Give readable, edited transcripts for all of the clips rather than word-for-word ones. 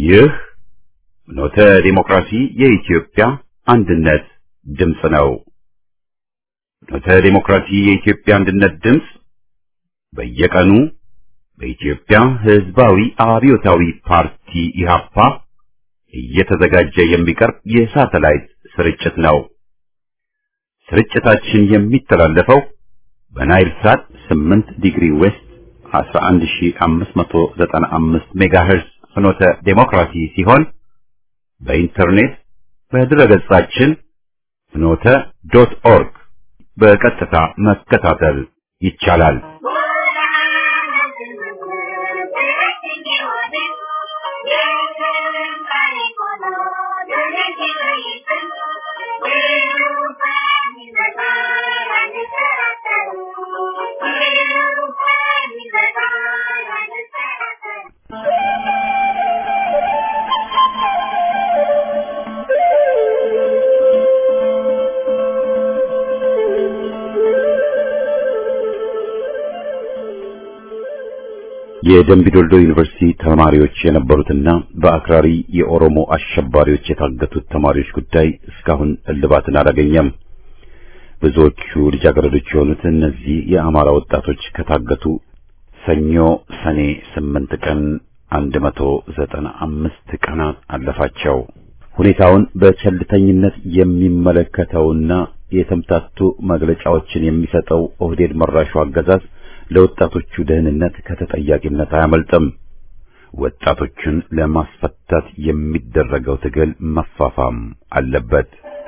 ይህ ፍኖተ ዲሞክራሲ የኢትዮጵያ አንድነት ድምፅ ነው። ፍኖተ ዲሞክራሲ የኢትዮጵያ አንድነት ድምፅ በየቀኑ በኢትዮጵያ ሕዝባዊ አብዮታዊ ፓርቲ ኢህአፓ እየተዘጋጀ የሚቀርብ የሳተላይት ስርጭት ነው። ስርጭታችን የሚተላለፈው በናይል ሳት 8 ዲግሪ ዌስት 11595 ሜጋሄርዝ ፍኖተ ዲሞክራሲ ሲሆን በኢንተርኔት በድረገጻችን ፍኖተ.ኦርግ በቀጥታ መከታተል ይቻላል። የደምቢዶልዶ ዩኒቨርሲቲ ተማሪዎች የነበሩትና በአክራሪ የኦሮሞ አሸባሪዎች የታገቱት ተማሪዎች ጉዳይ እስካሁን እልባትን አላገኘም። ብዙዎቹ ልጃገረዶች የሆኑት እነዚህ የአማራ ወጣቶች ከታገቱ ሰኞ ሰኔ 8 ቀን 195 ቀናት አለፋቸው። ሁኔታውን በቸልተኝነት የሚመለከተውና የተምታቱ መግለጫዎችን የሚሰጠው ኦህዴድ መራሹ አገዛዝ ለወጣቶቹ ደህንነት ከተጠያቂነት አያመልጥም። ወጣቶቹን ለማስፈታት የሚደረገው ትግል መፋፋም አለበት።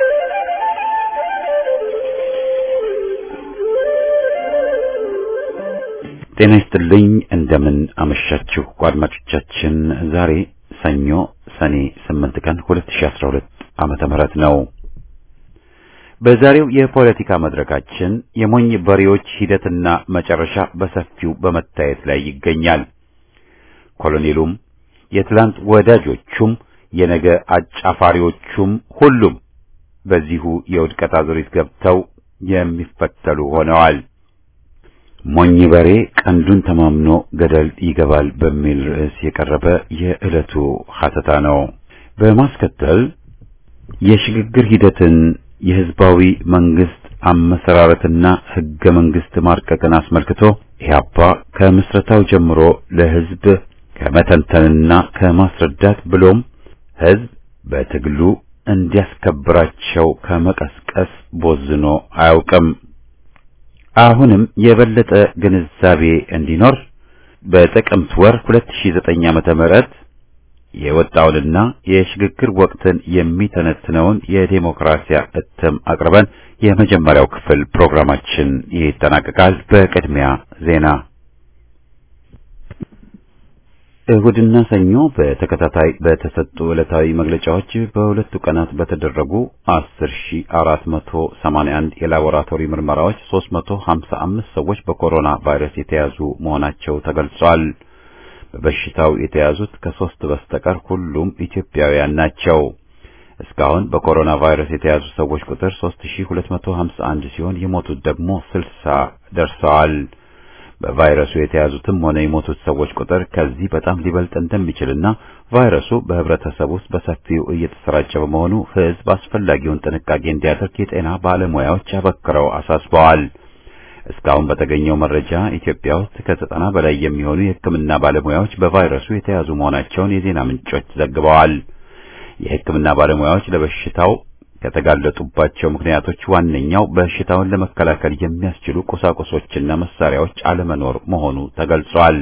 ጤና ይስጥልኝ፣ እንደምን አመሻችሁ አድማጮቻችን። ዛሬ ሰኞ ሰኔ 8 ቀን 2012 ዓመተ ምህረት ነው። በዛሬው የፖለቲካ መድረካችን የሞኝ በሬዎች ሂደትና መጨረሻ በሰፊው በመታየት ላይ ይገኛል። ኮሎኔሉም የትላንት ወዳጆቹም የነገ አጫፋሪዎቹም ሁሉም በዚሁ የውድቀት አዙሪት ገብተው የሚፈተሉ ሆነዋል። ሞኝ በሬ ቀንዱን ተማምኖ ገደል ይገባል በሚል ርዕስ የቀረበ የዕለቱ ሐተታ ነው። በማስከተል የሽግግር ሂደትን የህዝባዊ መንግስት አመሰራረትና ህገ መንግስት ማርቀቅን አስመልክቶ ኢህአፓ ከምስረታው ጀምሮ ለህዝብ ከመተንተንና ከማስረዳት ብሎም ህዝብ በትግሉ እንዲያስከብራቸው ከመቀስቀስ ቦዝኖ አያውቅም። አሁንም የበለጠ ግንዛቤ እንዲኖር በጥቅምት ወር 2009 ዓመተ ምህረት የወጣውንና የሽግግር ወቅትን የሚተነትነውን የዴሞክራሲያ እትም አቅርበን የመጀመሪያው ክፍል ፕሮግራማችን ይጠናቀቃል። በቅድሚያ ዜና። እሁድና ሰኞ በተከታታይ በተሰጡ ዕለታዊ መግለጫዎች በሁለቱ ቀናት በተደረጉ 10481 የላቦራቶሪ ምርመራዎች 355 ሰዎች በኮሮና ቫይረስ የተያዙ መሆናቸው ተገልጿል። በበሽታው የተያዙት ከ3 በስተቀር ሁሉም ኢትዮጵያውያን ናቸው። እስካሁን በኮሮና ቫይረስ የተያዙ ሰዎች ቁጥር 3251 ሲሆን የሞቱት ደግሞ 60 ደርሰዋል። በቫይረሱ የተያዙትም ሆነ የሞቱት ሰዎች ቁጥር ከዚህ በጣም ሊበልጥ እንደሚችልና ቫይረሱ በህብረተሰብ ውስጥ በሰፊው እየተሰራጨ በመሆኑ ህዝብ አስፈላጊውን ጥንቃቄ እንዲያደርግ የጤና ባለሙያዎች አበክረው አሳስበዋል። እስካሁን በተገኘው መረጃ ኢትዮጵያ ውስጥ ከ90 በላይ የሚሆኑ የሕክምና ባለሙያዎች በቫይረሱ የተያዙ መሆናቸውን የዜና ምንጮች ዘግበዋል። የሕክምና ባለሙያዎች ለበሽታው ከተጋለጡባቸው ምክንያቶች ዋነኛው በሽታውን ለመከላከል የሚያስችሉ ቁሳቁሶችና መሳሪያዎች አለመኖር መሆኑ ተገልጿል።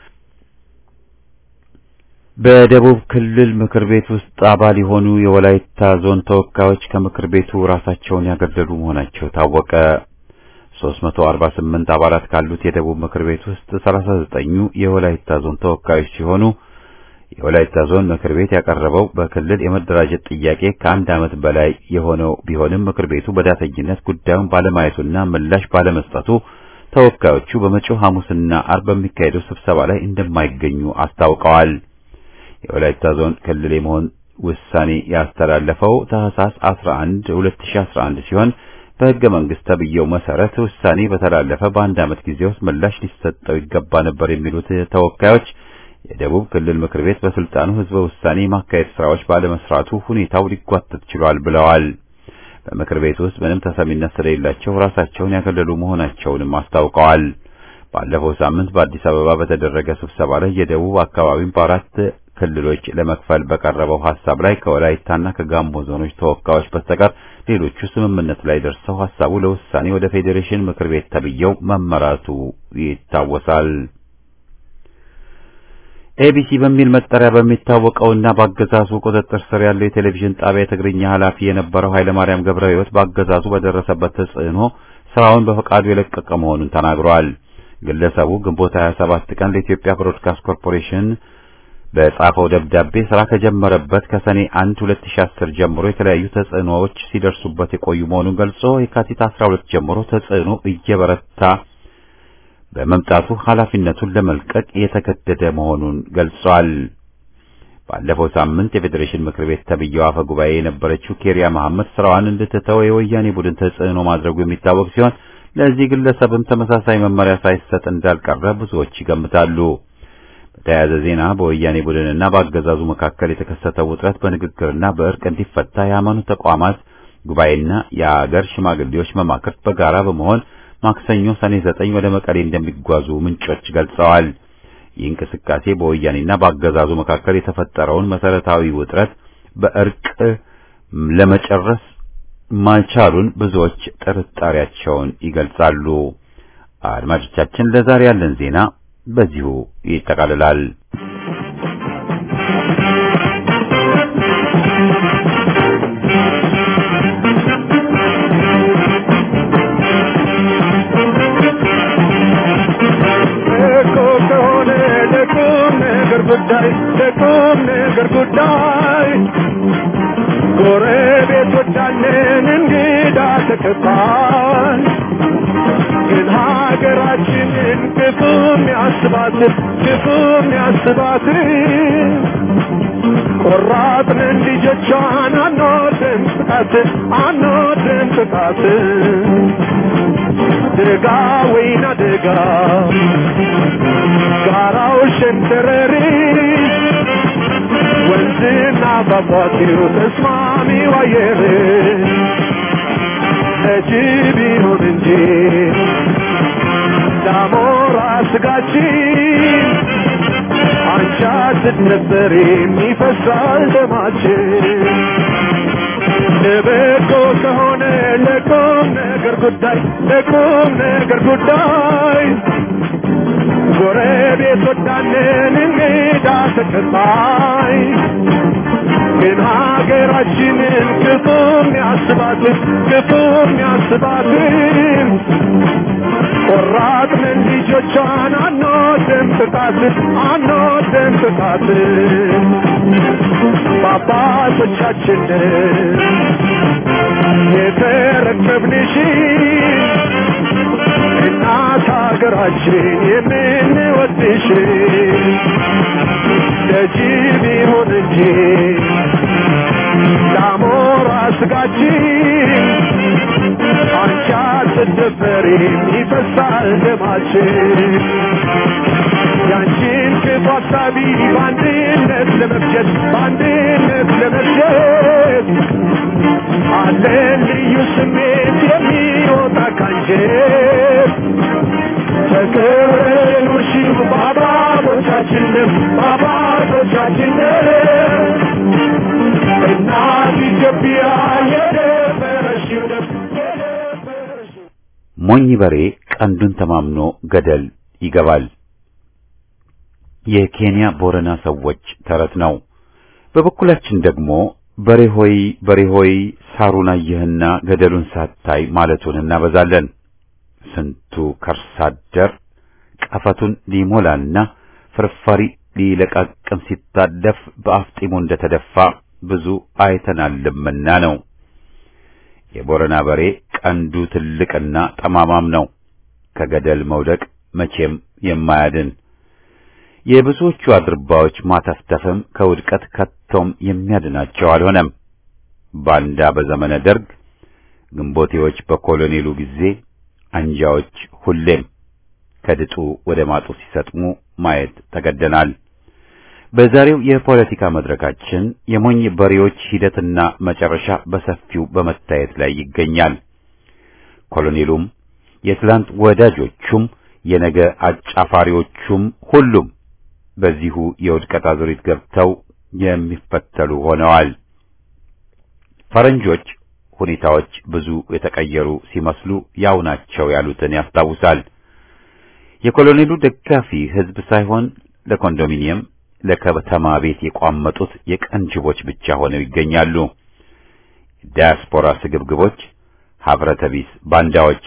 በደቡብ ክልል ምክር ቤት ውስጥ አባል የሆኑ የወላይታ ዞን ተወካዮች ከምክር ቤቱ ራሳቸውን ያገለሉ መሆናቸው ታወቀ። 348 አባላት ካሉት የደቡብ ምክር ቤት ውስጥ 39ኙ የወላይታ ዞን ተወካዮች ሲሆኑ የወላይታ ዞን ምክር ቤት ያቀረበው በክልል የመደራጀት ጥያቄ ከአንድ ዓመት በላይ የሆነው ቢሆንም ምክር ቤቱ በዳተኝነት ጉዳዩን ባለማየቱና ምላሽ ባለመስጠቱ ተወካዮቹ በመጪው ሐሙስና አርብ በሚካሄደው ስብሰባ ላይ እንደማይገኙ አስታውቀዋል። የወላይታ ዞን ክልል የመሆን ውሳኔ ያስተላለፈው ታህሳስ 11 2011 ሲሆን በሕገ መንግሥት ተብየው መሰረት ውሳኔ በተላለፈ በአንድ ዓመት ጊዜ ውስጥ ምላሽ ሊሰጠው ይገባ ነበር የሚሉት ተወካዮች የደቡብ ክልል ምክር ቤት በስልጣኑ ህዝበ ውሳኔ ማካሄድ ስራዎች ባለመስራቱ ሁኔታው ሊጓተት ችሏል ብለዋል። በምክር ቤት ውስጥ ምንም ተሰሚነት ስለሌላቸው ራሳቸውን ያገለሉ መሆናቸውንም አስታውቀዋል። ባለፈው ሳምንት በአዲስ አበባ በተደረገ ስብሰባ ላይ የደቡብ አካባቢን በአራት ክልሎች ለመክፈል በቀረበው ሐሳብ ላይ ከወላይታና ከጋሞ ዞኖች ተወካዮች በስተቀር ሌሎቹ ስምምነት ላይ ደርሰው ሐሳቡ ለውሳኔ ወደ ፌዴሬሽን ምክር ቤት ተብየው መመራቱ ይታወሳል። ኤቢሲ በሚል መጠሪያ በሚታወቀውና በአገዛዙ ቁጥጥር ስር ያለው የቴሌቪዥን ጣቢያ የትግርኛ ኃላፊ የነበረው ኃይለማርያም ገብረሕይወት በአገዛዙ በደረሰበት ተጽዕኖ ስራውን በፈቃዱ የለቀቀ መሆኑን ተናግሯል። ግለሰቡ ግንቦት 27 ቀን ለኢትዮጵያ ብሮድካስት ኮርፖሬሽን በጻፈው ደብዳቤ ስራ ከጀመረበት ከሰኔ 1 2010 ጀምሮ የተለያዩ ተጽዕኖዎች ሲደርሱበት የቆዩ መሆኑን ገልጾ የካቲት 12 ጀምሮ ተጽዕኖ እየበረታ በመምጣቱ ኃላፊነቱን ለመልቀቅ የተገደደ መሆኑን ገልጿል። ባለፈው ሳምንት የፌዴሬሽን ምክር ቤት ተብዬው አፈ ጉባኤ የነበረችው ኬሪያ መሐመድ ስራዋን እንድትተው የወያኔ ቡድን ተጽዕኖ ማድረጉ የሚታወቅ ሲሆን ለዚህ ግለሰብም ተመሳሳይ መመሪያ ሳይሰጥ እንዳልቀረ ብዙዎች ይገምታሉ። በተያያዘ ዜና በወያኔ ቡድንና በአገዛዙ መካከል የተከሰተው ውጥረት በንግግርና በእርቅ እንዲፈታ የሃይማኖት ተቋማት ጉባኤና የአገር ሽማግሌዎች መማክርት በጋራ በመሆን ማክሰኞ ሰኔ 9 ወደ መቀሌ እንደሚጓዙ ምንጮች ገልጸዋል። ይህ እንቅስቃሴ በወያኔና በአገዛዙ መካከል የተፈጠረውን መሰረታዊ ውጥረት በእርቅ ለመጨረስ ማልቻሉን ብዙዎች ጥርጣሬያቸውን ይገልጻሉ። አድማጮቻችን ለዛሬ ያለን ዜና በዚሁ ይጠቃልላል። ለቁም ነገር ጉዳይ ጎረቤቶቻችን እንግዳ ተቀባይ ግን ሀገራችንን ክፉም ያስባት ቆራጥንን ልጆቿን አንወድም ጥቃት ደጋ ወይና ደጋ ጋራው ሸንተረሪ ወንዝና ፏፏቴው ተስማሚው አየር ለጅብ ይሁን እንጂ ዳሞራ ስጋችን አንቻት ነበር የሚፈሳል ደማችን ለበጎ ከሆነ ለቁም ነገር ጉዳይ ጎረቤቶቻችን እንግዳ ተቀባይ ግን ሀገራችንን ክፉም ያስባት ቆራጥንን ልጆቿን አንወድም ጥቃት በአባቶቻችን የተረከብንሽ እናት ሀገራችን የምንወድሽ ለጅብ ይሁን እንጂ ዳሞራ ስጋችን አንቺ አትደፈሪም ይፈሳል ደማችን ያንቺን ክፉ ሀሳቢ በአንድነት ለመፍጀት አለን ልዩ ስሜት የሚወጣ ካንጀት ተከብረን ውርሺው በአባቶቻችን እናት ኢትዮጵያ የደፈረሽው ሞኝ በሬ ቀንዱን ተማምኖ ገደል ይገባል። የኬንያ ቦረና ሰዎች ተረት ነው። በበኩላችን ደግሞ በሬ ሆይ ሳሩን አየህና ገደሉን ሳታይ ማለቱን እናበዛለን። ስንቱ ከርሳደር ቀፈቱን ሊሞላና ፍርፋሪ ሊለቃቅም ሲታደፍ በአፍጢሙ እንደተደፋ ብዙ አይተናልምና ነው። የቦረና በሬ ቀንዱ ትልቅና ጠማማም ነው። ከገደል መውደቅ መቼም የማያድን የብዙዎቹ አድርባዎች ማተፍተፍም ከውድቀት ከቶም የሚያድናቸው አልሆነም። ባንዳ በዘመነ ደርግ፣ ግንቦቴዎች በኮሎኔሉ ጊዜ፣ አንጃዎች ሁሌም ከድጡ ወደ ማጡ ሲሰጥሙ ማየት ተገደናል። በዛሬው የፖለቲካ መድረካችን የሞኝ በሬዎች ሂደትና መጨረሻ በሰፊው በመታየት ላይ ይገኛል። ኮሎኔሉም የትላንት ወዳጆቹም የነገ አጫፋሪዎቹም ሁሉም በዚሁ የውድቀት አዙሪት ገብተው የሚፈተሉ ሆነዋል። ፈረንጆች ሁኔታዎች ብዙ የተቀየሩ ሲመስሉ ያው ናቸው ያሉትን ያስታውሳል። የኮሎኔሉ ደጋፊ ህዝብ ሳይሆን ለኮንዶሚኒየም ለከተማ ቤት የቋመጡት የቀንጅቦች ብቻ ሆነው ይገኛሉ። ዲያስፖራ ስግብግቦች፣ ሀብረተ ቢስ ባንዳዎች።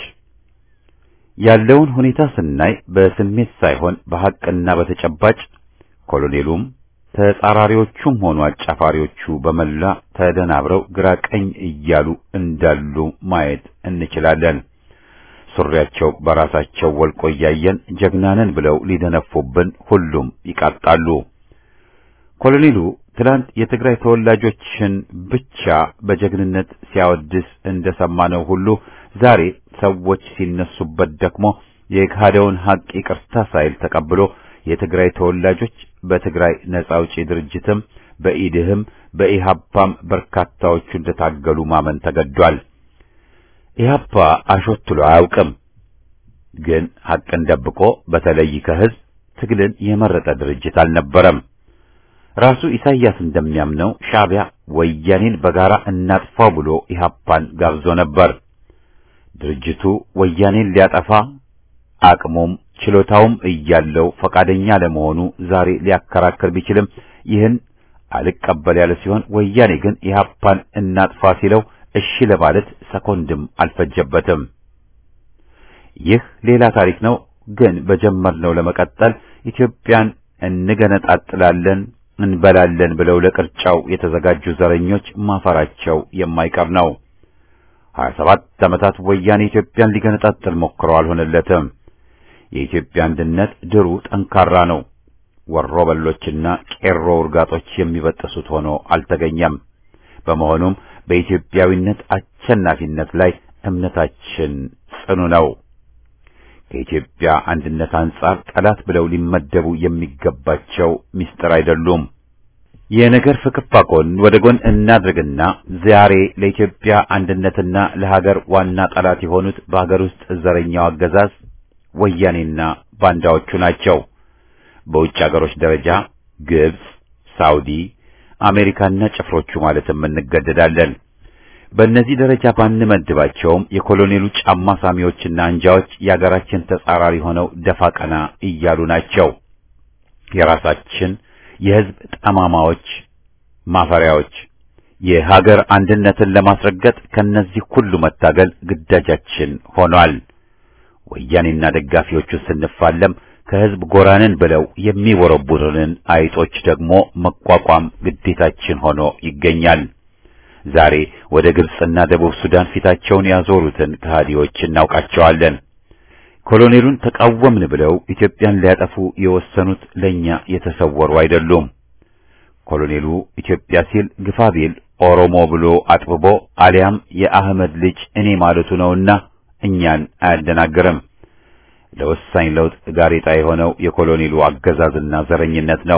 ያለውን ሁኔታ ስናይ በስሜት ሳይሆን በሐቅና በተጨባጭ ኮሎኔሉም ተጻራሪዎቹም ሆኑ አጫፋሪዎቹ በመላ ተደናብረው ግራ ቀኝ እያሉ እንዳሉ ማየት እንችላለን። ሱሪያቸው በራሳቸው ወልቆ እያየን ጀግናንን ብለው ሊደነፉብን ሁሉም ይቃጣሉ። ኮሎኔሉ ትላንት የትግራይ ተወላጆችን ብቻ በጀግንነት ሲያወድስ እንደሰማነው ሁሉ ዛሬ ሰዎች ሲነሱበት ደግሞ የካደውን ሐቅ ይቅርታ ሳይል ተቀብሎ የትግራይ ተወላጆች በትግራይ ነጻ አውጪ ድርጅትም በኢድህም በኢሃፓም በርካታዎቹ እንደታገሉ ማመን ተገዷል። ኢሃፓ አሾትሎ አያውቅም። ግን ሐቅን ደብቆ በተለይ ከህዝብ ትግልን የመረጠ ድርጅት አልነበረም። ራሱ ኢሳይያስ እንደሚያምነው ሻዕቢያ ወያኔን በጋራ እናጥፋው ብሎ ኢሃፓን ጋብዞ ነበር። ድርጅቱ ወያኔን ሊያጠፋ አቅሙም ችሎታውም እያለው ፈቃደኛ ለመሆኑ ዛሬ ሊያከራክር ቢችልም ይህን አልቀበል ያለ ሲሆን ወያኔ ግን ኢሃፓን እናጥፋ ሲለው እሺ ለማለት ሰኮንድም አልፈጀበትም። ይህ ሌላ ታሪክ ነው። ግን በጀመርነው ለመቀጠል ኢትዮጵያን እንገነጣጥላለን እንበላለን ብለው ለቅርጫው የተዘጋጁ ዘረኞች ማፈራቸው የማይቀር ነው። 27 ዓመታት ወያኔ ኢትዮጵያን ሊገነጣጥል ሞክረው አልሆነለትም። የኢትዮጵያ አንድነት ድሩ ጠንካራ ነው። ወሮ በሎችና ቄሮ ውርጋጦች የሚበጥሱት ሆኖ አልተገኘም። በመሆኑም በኢትዮጵያዊነት አሸናፊነት ላይ እምነታችን ጽኑ ነው። ከኢትዮጵያ አንድነት አንጻር ጠላት ብለው ሊመደቡ የሚገባቸው ምስጢር አይደሉም። የነገር ፍክፋቆን ወደ ጎን እናድርግና ዛሬ ለኢትዮጵያ አንድነትና ለሀገር ዋና ጠላት የሆኑት በሀገር ውስጥ ዘረኛው አገዛዝ ወያኔና ባንዳዎቹ ናቸው። በውጭ ሀገሮች ደረጃ ግብጽ፣ ሳውዲ፣ አሜሪካና ጭፍሮቹ ማለትም እንገደዳለን። በእነዚህ ደረጃ ባንመድባቸውም የኮሎኔሉ ጫማ ሳሚዎችና አንጃዎች የሀገራችን ተጻራሪ ሆነው ደፋ ቀና እያሉ ናቸው። የራሳችን የህዝብ ጠማማዎች ማፈሪያዎች። የሀገር አንድነትን ለማስረገጥ ከነዚህ ሁሉ መታገል ግዳጃችን ሆኗል። ወያኔና ደጋፊዎቹ ስንፋለም ከህዝብ ጎራንን ብለው የሚወረቡሩንን አይጦች ደግሞ መቋቋም ግዴታችን ሆኖ ይገኛል። ዛሬ ወደ ግብጽና ደቡብ ሱዳን ፊታቸውን ያዞሩትን ከሃዲዎች እናውቃቸዋለን። ኮሎኔሉን ተቃወምን ብለው ኢትዮጵያን ሊያጠፉ የወሰኑት ለኛ የተሰወሩ አይደሉም። ኮሎኔሉ ኢትዮጵያ ሲል ግፋቢል ኦሮሞ ብሎ አጥብቦ አሊያም የአህመድ ልጅ እኔ ማለቱ ነውና እኛን አያደናግርም። ለወሳኝ ለውጥ ጋሬጣ የሆነው የኮሎኔሉ አገዛዝና ዘረኝነት ነው።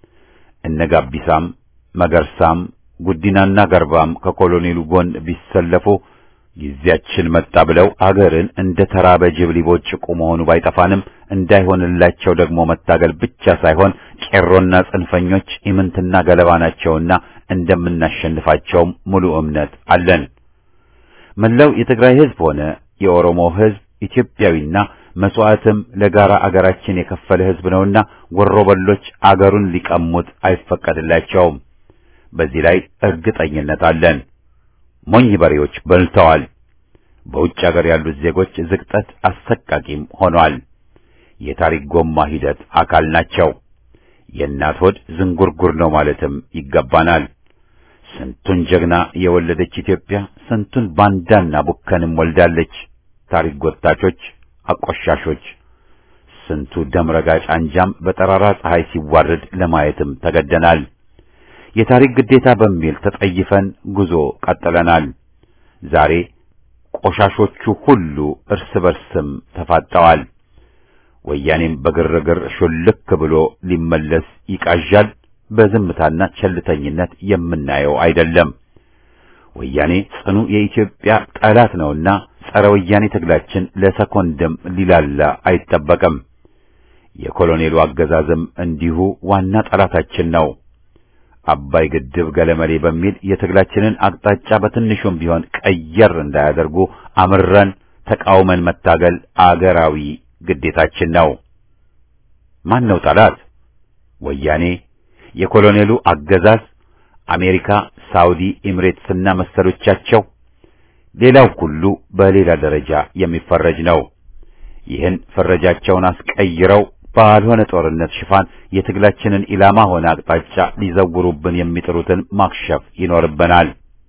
እነጋቢሳም መገርሳም ጉዲናና ገርባም ከኮሎኔሉ ጎን ቢሰለፉ ጊዜያችን መጣ ብለው አገርን እንደ ተራበ ጅብ ሊቦጭቁ መሆኑ ባይጠፋንም እንዳይሆንላቸው ደግሞ መታገል ብቻ ሳይሆን ቄሮና ጽንፈኞች ኢምንትና ገለባ ናቸውና እንደምናሸንፋቸውም ሙሉ እምነት አለን። መላው የትግራይ ህዝብ ሆነ የኦሮሞ ህዝብ ኢትዮጵያዊና መስዋዕትም ለጋራ አገራችን የከፈለ ህዝብ ነውና ወሮበሎች አገሩን ሊቀሙት አይፈቀድላቸውም። በዚህ ላይ እርግጠኝነት አለን። ሞኝ በሬዎች በልተዋል። በውጭ ሀገር ያሉት ዜጎች ዝቅጠት አሰቃቂም ሆኗል። የታሪክ ጎማ ሂደት አካል ናቸው። የእናት ሆድ ዝንጉርጉር ነው ማለትም ይገባናል። ስንቱን ጀግና የወለደች ኢትዮጵያ ስንቱን ባንዳና ቡከንም ወልዳለች። ታሪክ ጎታቾች፣ አቆሻሾች፣ ስንቱ ደምረጋጭ አንጃም በጠራራ ፀሐይ ሲዋረድ ለማየትም ተገደናል። የታሪክ ግዴታ በሚል ተጠይፈን ጉዞ ቀጥለናል። ዛሬ ቆሻሾቹ ሁሉ እርስ በርስም ተፋጠዋል። ወያኔም በግርግር ሹልክ ብሎ ሊመለስ ይቃዣል። በዝምታና ቸልተኝነት የምናየው አይደለም። ወያኔ ጽኑ የኢትዮጵያ ጠላት ነውና ጸረ ወያኔ ትግላችን ለሰኮንድም ሊላላ አይጠበቅም። የኮሎኔሉ አገዛዝም እንዲሁ ዋና ጠላታችን ነው። አባይ ግድብ ገለመሌ በሚል የትግላችንን አቅጣጫ በትንሹም ቢሆን ቀየር እንዳያደርጉ አምረን ተቃውመን መታገል አገራዊ ግዴታችን ነው። ማን ነው ጠላት? ወያኔ፣ የኮሎኔሉ አገዛዝ፣ አሜሪካ፣ ሳውዲ፣ ኤሚሬትስና መሰሎቻቸው። ሌላው ሁሉ በሌላ ደረጃ የሚፈረጅ ነው። ይህን ፈረጃቸውን አስቀይረው ባልሆነ ጦርነት ሽፋን የትግላችንን ኢላማ ሆነ አቅጣጫ ሊዘውሩብን የሚጥሩትን ማክሸፍ ይኖርብናል።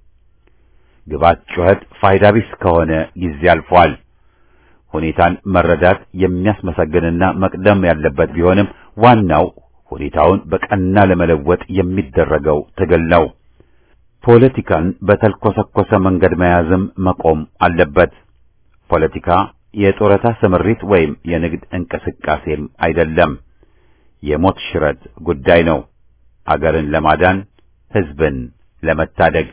ግባት ጩኸት ፋይዳ ቢስ ከሆነ ጊዜ አልፏል። ሁኔታን መረዳት የሚያስመሰግንና መቅደም ያለበት ቢሆንም ዋናው ሁኔታውን በቀና ለመለወጥ የሚደረገው ትግል ነው። ፖለቲካን በተልኮሰኮሰ መንገድ መያዝም መቆም አለበት። ፖለቲካ የጦረታ ስምሪት ወይም የንግድ እንቅስቃሴም አይደለም። የሞት ሽረት ጉዳይ ነው። አገርን ለማዳን ሕዝብን ለመታደግ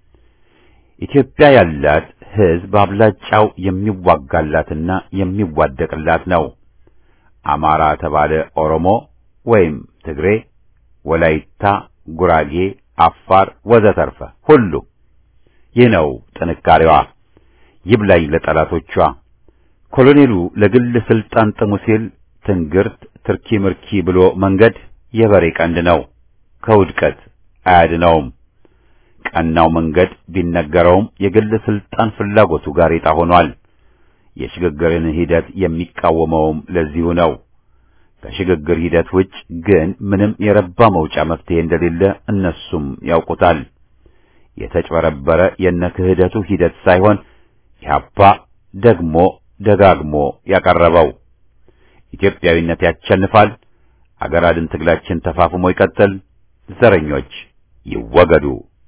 ኢትዮጵያ ያላት ሕዝብ አብላጫው የሚዋጋላትና የሚዋደቅላት ነው። አማራ ተባለ ኦሮሞ ወይም ትግሬ፣ ወላይታ፣ ጉራጌ፣ አፋር ወዘተርፈ ሁሉ ይህ ነው ጥንካሬዋ። ይብላኝ ለጠላቶቿ። ኮሎኔሉ ለግል ስልጣን ጥሙ ሲል ትንግርት ትርኪ ምርኪ ብሎ መንገድ የበሬ ቀንድ ነው፣ ከውድቀት አያድነውም። ቀናው መንገድ ቢነገረውም የግል ስልጣን ፍላጎቱ ጋሬጣ ሆኗል። የሽግግርን ሂደት የሚቃወመውም ለዚሁ ነው። ከሽግግር ሂደት ውጭ ግን ምንም የረባ መውጫ መፍትሄ እንደሌለ እነሱም ያውቁታል። የተጭበረበረ የነክህደቱ ሂደት ሳይሆን ኢህአፓ ደግሞ ደጋግሞ ያቀረበው ኢትዮጵያዊነት ያሸንፋል። አገር አድን ትግላችን ተፋፍሞ ይቀጥል። ዘረኞች ይወገዱ።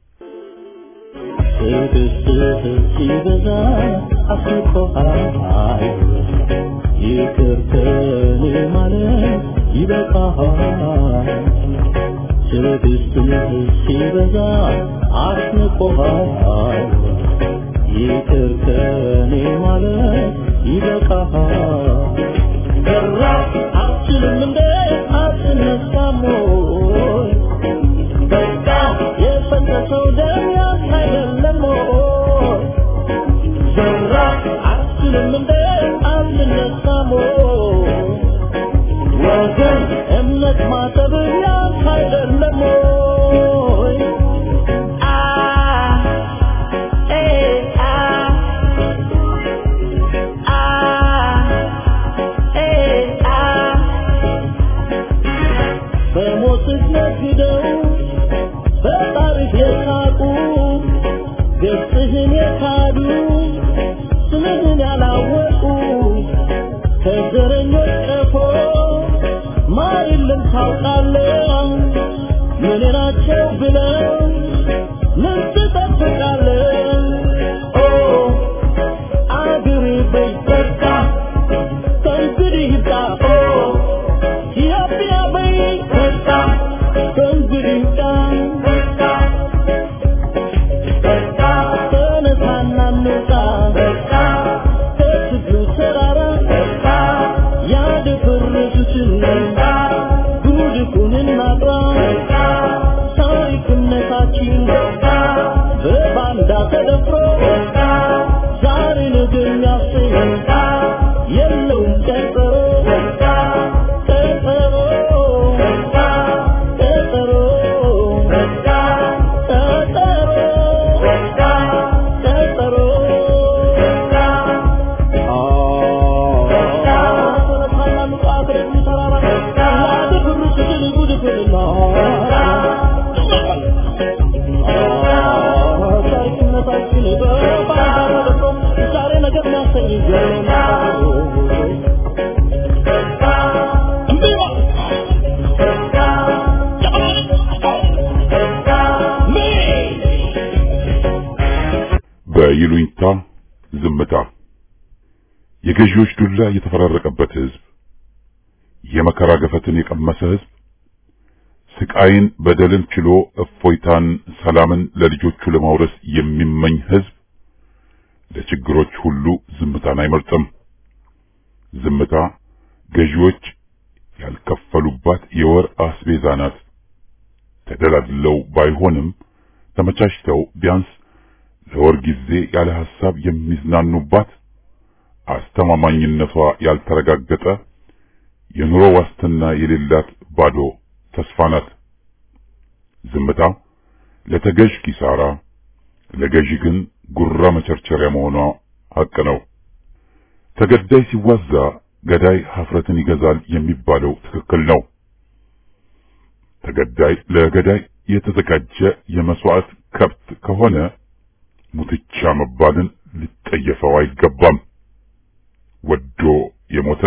ሲበዛ አስቆሃል ይቅርተን ማለት ይበቃሃል። ሲበዛ አስቆሃል ይቅርተን ማለት ይበቃሃል። ገራ አትልም እንደ አትነሳም ወይ በቃ የፈሰሰው ደም አይደለም ወይ ገራ አትልም እንደ አትነሳም ወይ ወገን እምነት ማሰብ አይደለም ወይ በይሉኝታ ዝምታ የገዢዎች ዱላ የተፈራረቀበት ህዝብ፣ የመከራ ገፈትን የቀመሰ ህዝብ፣ ስቃይን በደልን ችሎ እፎይታን ሰላምን ለልጆቹ ለማውረስ የሚመኝ ህዝብ ለችግሮች ሁሉ ዝምታን አይመርጥም። ዝምታ ገዢዎች ያልከፈሉባት የወር አስቤዛ ናት። ተደላድለው ባይሆንም ተመቻችተው ቢያንስ ለወር ጊዜ ያለ ሐሳብ የሚዝናኑባት አስተማማኝነቷ ያልተረጋገጠ የኑሮ ዋስትና የሌላት ባዶ ተስፋ ናት። ዝምታ ለተገዥ ኪሳራ፣ ለገዢ ግን ጉራ መቸርቸሪያ መሆኗ ሐቅ ነው። ተገዳይ ሲዋዛ ገዳይ ኀፍረትን ይገዛል የሚባለው ትክክል ነው። ተገዳይ ለገዳይ የተዘጋጀ የመስዋዕት ከብት ከሆነ ሙትቻ መባልን ሊጠየፈው አይገባም። ወዶ የሞተ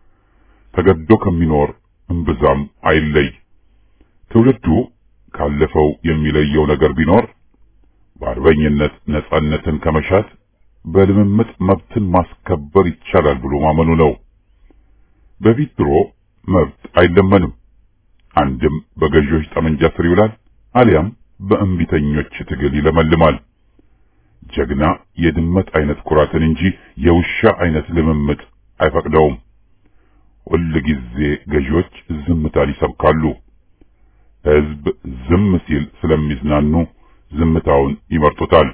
ተገዶ ከሚኖር እምብዛም አይለይ። ትውልዱ ካለፈው የሚለየው ነገር ቢኖር በአርበኝነት ነጻነትን ከመሻት በልምምጥ መብትን ማስከበር ይቻላል ብሎ ማመኑ ነው። በፊት ድሮ መብት አይለመንም። አንድም በገዢዎች ጠመንጃ ስር ይውላል፣ አሊያም በእምቢተኞች ትግል ይለመልማል። ጀግና የድመት አይነት ኩራትን እንጂ የውሻ አይነት ልምምጥ አይፈቅደውም። ሁል ጊዜ ገዢዎች ዝምታን ይሰብካሉ። ሕዝብ ዝም ሲል ስለሚዝናኑ ዝምታውን ይመርጡታል።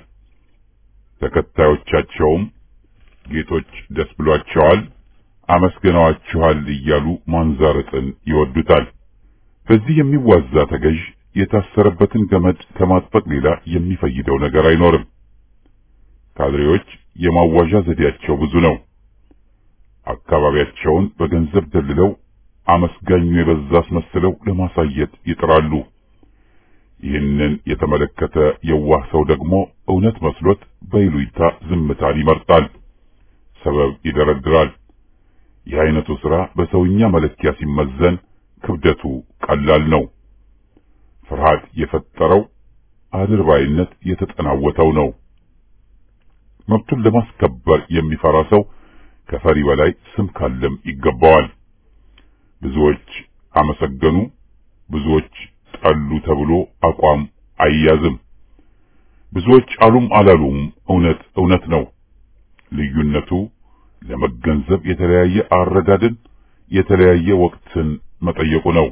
ተከታዮቻቸውም ጌቶች ደስ ብሏቸዋል፣ አመስግነዋቸዋል እያሉ ማንዛረጥን ይወዱታል። በዚህ የሚዋዛ ተገዥ የታሰረበትን ገመድ ከማጥበቅ ሌላ የሚፈይደው ነገር አይኖርም። ካድሬዎች የማዋዣ ዘዴያቸው ብዙ ነው። አካባቢያቸውን በገንዘብ ደልለው አመስጋኙ የበዛ አስመስለው ለማሳየት ይጥራሉ። ይህንን የተመለከተ የዋህ ሰው ደግሞ እውነት መስሎት በይሉኝታ ዝምታን ይመርጣል፣ ሰበብ ይደረድራል። ይህ አይነቱ ሥራ በሰውኛ መለኪያ ሲመዘን ክብደቱ ቀላል ነው። ፍርሃት የፈጠረው አድርባይነት የተጠናወተው ነው። መብቱን ለማስከበር የሚፈራ ሰው ከፈሪ በላይ ስም ካለም ይገባዋል። ብዙዎች አመሰገኑ፣ ብዙዎች ጠሉ ተብሎ አቋም አይያዝም። ብዙዎች አሉም አላሉም እውነት እውነት ነው። ልዩነቱ ለመገንዘብ የተለያየ አረዳድን የተለያየ ወቅትን መጠየቁ ነው።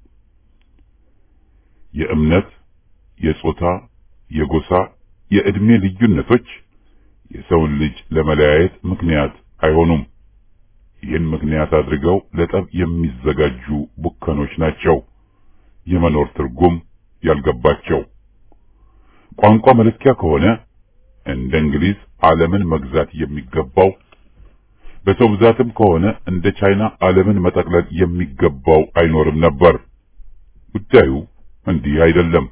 የእምነት፣ የጾታ፣ የጎሳ፣ የዕድሜ ልዩነቶች የሰውን ልጅ ለመለያየት ምክንያት አይሆኑም። ይህን ምክንያት አድርገው ለጠብ የሚዘጋጁ ቡከኖች ናቸው፣ የመኖር ትርጉም ያልገባቸው። ቋንቋ መለኪያ ከሆነ እንደ እንግሊዝ ዓለምን መግዛት የሚገባው፣ በሰው ብዛትም ከሆነ እንደ ቻይና ዓለምን መጠቅለል የሚገባው አይኖርም ነበር። ጉዳዩ እንዲህ አይደለም።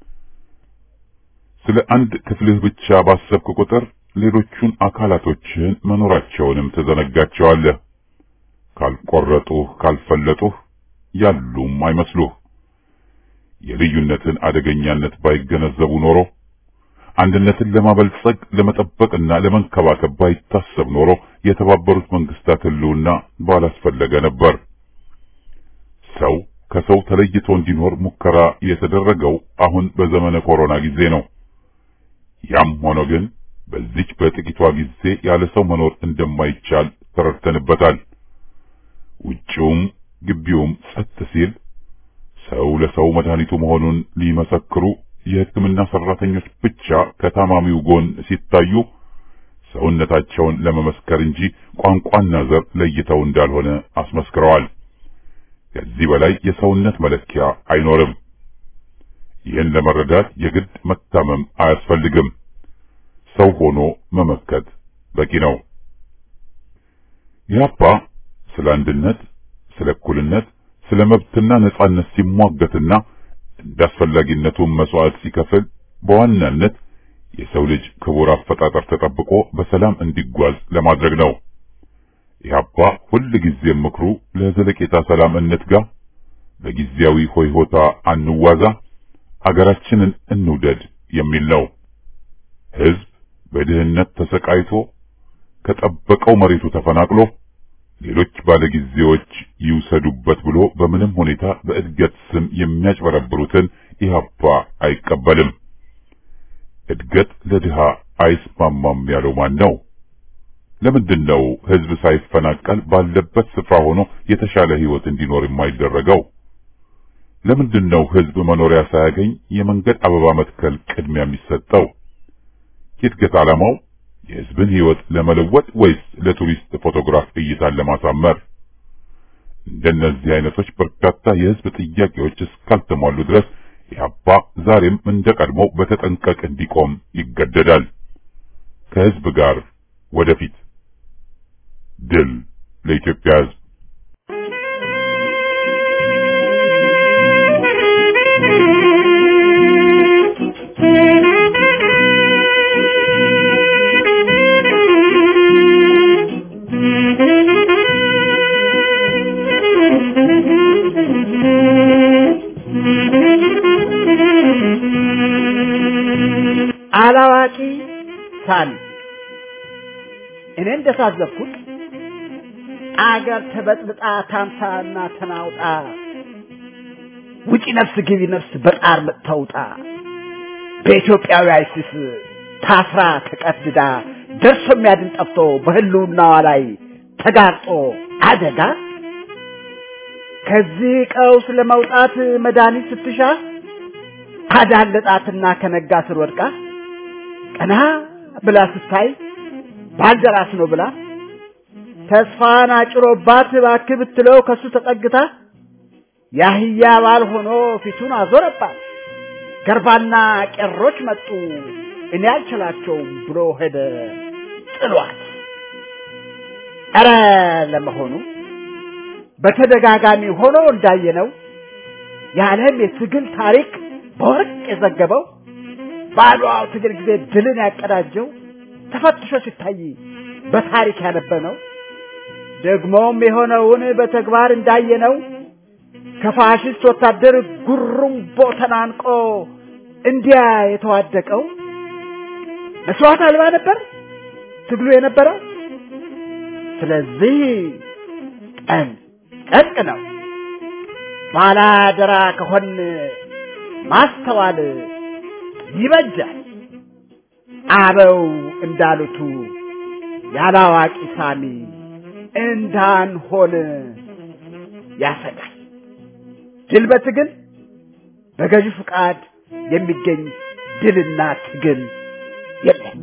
ስለ አንድ ክፍልህ ብቻ ባሰብክ ቁጥር ሌሎቹን አካላቶችን መኖራቸውንም ተዘነጋቸዋለህ። ካልቆረጡህ ካልፈለጡህ ያሉም አይመስሉህ። የልዩነትን አደገኛነት ባይገነዘቡ ኖሮ አንድነትን ለማበልጸግ ለመጠበቅና ለመንከባከብ ባይታሰብ ኖሮ የተባበሩት መንግስታት ሕልውና ባላስፈለገ ነበር። ሰው ከሰው ተለይቶ እንዲኖር ሙከራ የተደረገው አሁን በዘመነ ኮሮና ጊዜ ነው። ያም ሆኖ ግን በዚች በጥቂቷ ጊዜ ያለ ሰው መኖር እንደማይቻል ተረድተንበታል። ውጪውም ግቢውም ጸጥ ሲል ሰው ለሰው መድኃኒቱ መሆኑን ሊመሰክሩ የሕክምና ሰራተኞች ብቻ ከታማሚው ጎን ሲታዩ ሰውነታቸውን ለመመስከር እንጂ ቋንቋና ዘር ለይተው እንዳልሆነ አስመስክረዋል። ከዚህ በላይ የሰውነት መለኪያ አይኖርም። ይህን ለመረዳት የግድ መታመም አያስፈልግም። ሰው ሆኖ መመከት በቂ ነው። ኢህአፓ ስለ አንድነት፣ ስለ እኩልነት፣ ስለ መብትና ነጻነት ሲሟገትና እንዳስፈላጊነቱ መስዋዕት ሲከፍል በዋናነት የሰው ልጅ ክቡር አፈጣጠር ተጠብቆ በሰላም እንዲጓዝ ለማድረግ ነው። ኢህአፓ ሁል ጊዜ ምክሩ ለዘለቄታ ሰላም እንትጋ፣ በጊዜያዊ ሆይሆታ አንዋዛ፣ አገራችንን እንውደድ የሚል ነው። ሕዝብ በድህነት ተሰቃይቶ ከጠበቀው መሬቱ ተፈናቅሎ ሌሎች ባለጊዜዎች ይውሰዱበት ብሎ በምንም ሁኔታ በእድገት ስም የሚያጭበረብሩትን ኢህአፓ አይቀበልም። እድገት ለድሃ አይስማማም ያለው ማን ነው? ለምንድነው ህዝብ ሳይፈናቀል ባለበት ስፍራ ሆኖ የተሻለ ህይወት እንዲኖር የማይደረገው? ለምንድነው ህዝብ መኖሪያ ሳያገኝ የመንገድ አበባ መትከል ቅድሚያ የሚሰጠው? የእድገት ዓላማው የህዝብን ህይወት ለመለወጥ ወይስ ለቱሪስት ፎቶግራፍ እይታን ለማሳመር? እንደነዚህ አይነቶች በርካታ የህዝብ ጥያቄዎች እስካልተሟሉ ድረስ ኢህአፓ ዛሬም እንደቀድሞው በተጠንቀቅ እንዲቆም ይገደዳል። ከህዝብ ጋር ወደፊት። ድል ለኢትዮጵያ ህዝብ! አላዋቂ ሳል እኔ እንደታዘብኩት አገር ተበጥብጣ ታምሳና ተናውጣ ውጪ ነፍስ ግቢ ነፍስ በጣር መጥተውጣ በኢትዮጵያዊ አይሲስ ታስራ ተቀድዳ ደርሶ የሚያድን ጠፍቶ በህልውናዋ ላይ ተጋርጦ አደጋ ከዚህ ቀውስ ለመውጣት መድኃኒት ስትሻ አዳለጣትና ከነጋ ስር ወድቃ ቀና ብላ ስታይ ባልደራስ ነው ብላ ተስፋን አጭሮባት እባክህ ብትለው ከሱ ተጠግታ ያህያ ባል ሆኖ ፊቱን አዞረባት። ገርባና ቄሮች መጡ እኔ አልችላቸውም ብሎ ሄደ ጥሏት። ኧረ ለመሆኑ በተደጋጋሚ ሆኖ እንዳየነው የዓለም የትግል ታሪክ በወርቅ የዘገበው ባድዋው ትግል ጊዜ ድልን ያቀዳጀው ተፈትሾ ሲታይ በታሪክ ያነበነው ደግሞም የሆነውን በተግባር እንዳየነው ከፋሽስት ወታደር ጉሩምቦ ተናንቆ እንዲያ የተዋደቀው መስዋዕት አልባ ነበር ትግሉ የነበረው። ስለዚህ ጠንቀቅ ነው። ባላደራ ከሆን ማስተዋል ይበጃል። አበው እንዳሉት ያላዋቂ ሳሚ እንዳንሆን ያሰጋል። ድል በትግል በገዢ ፍቃድ የሚገኝ ድልና ትግል የለም።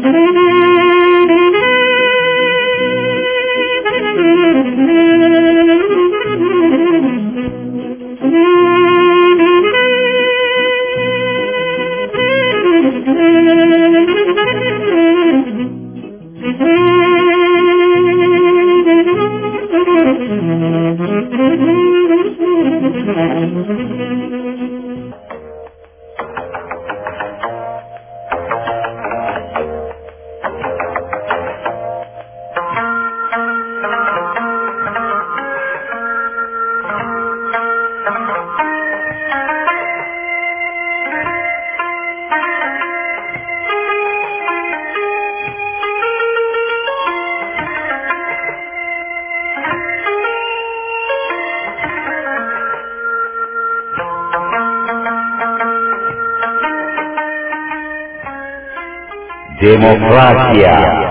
ዴሞክራሲያ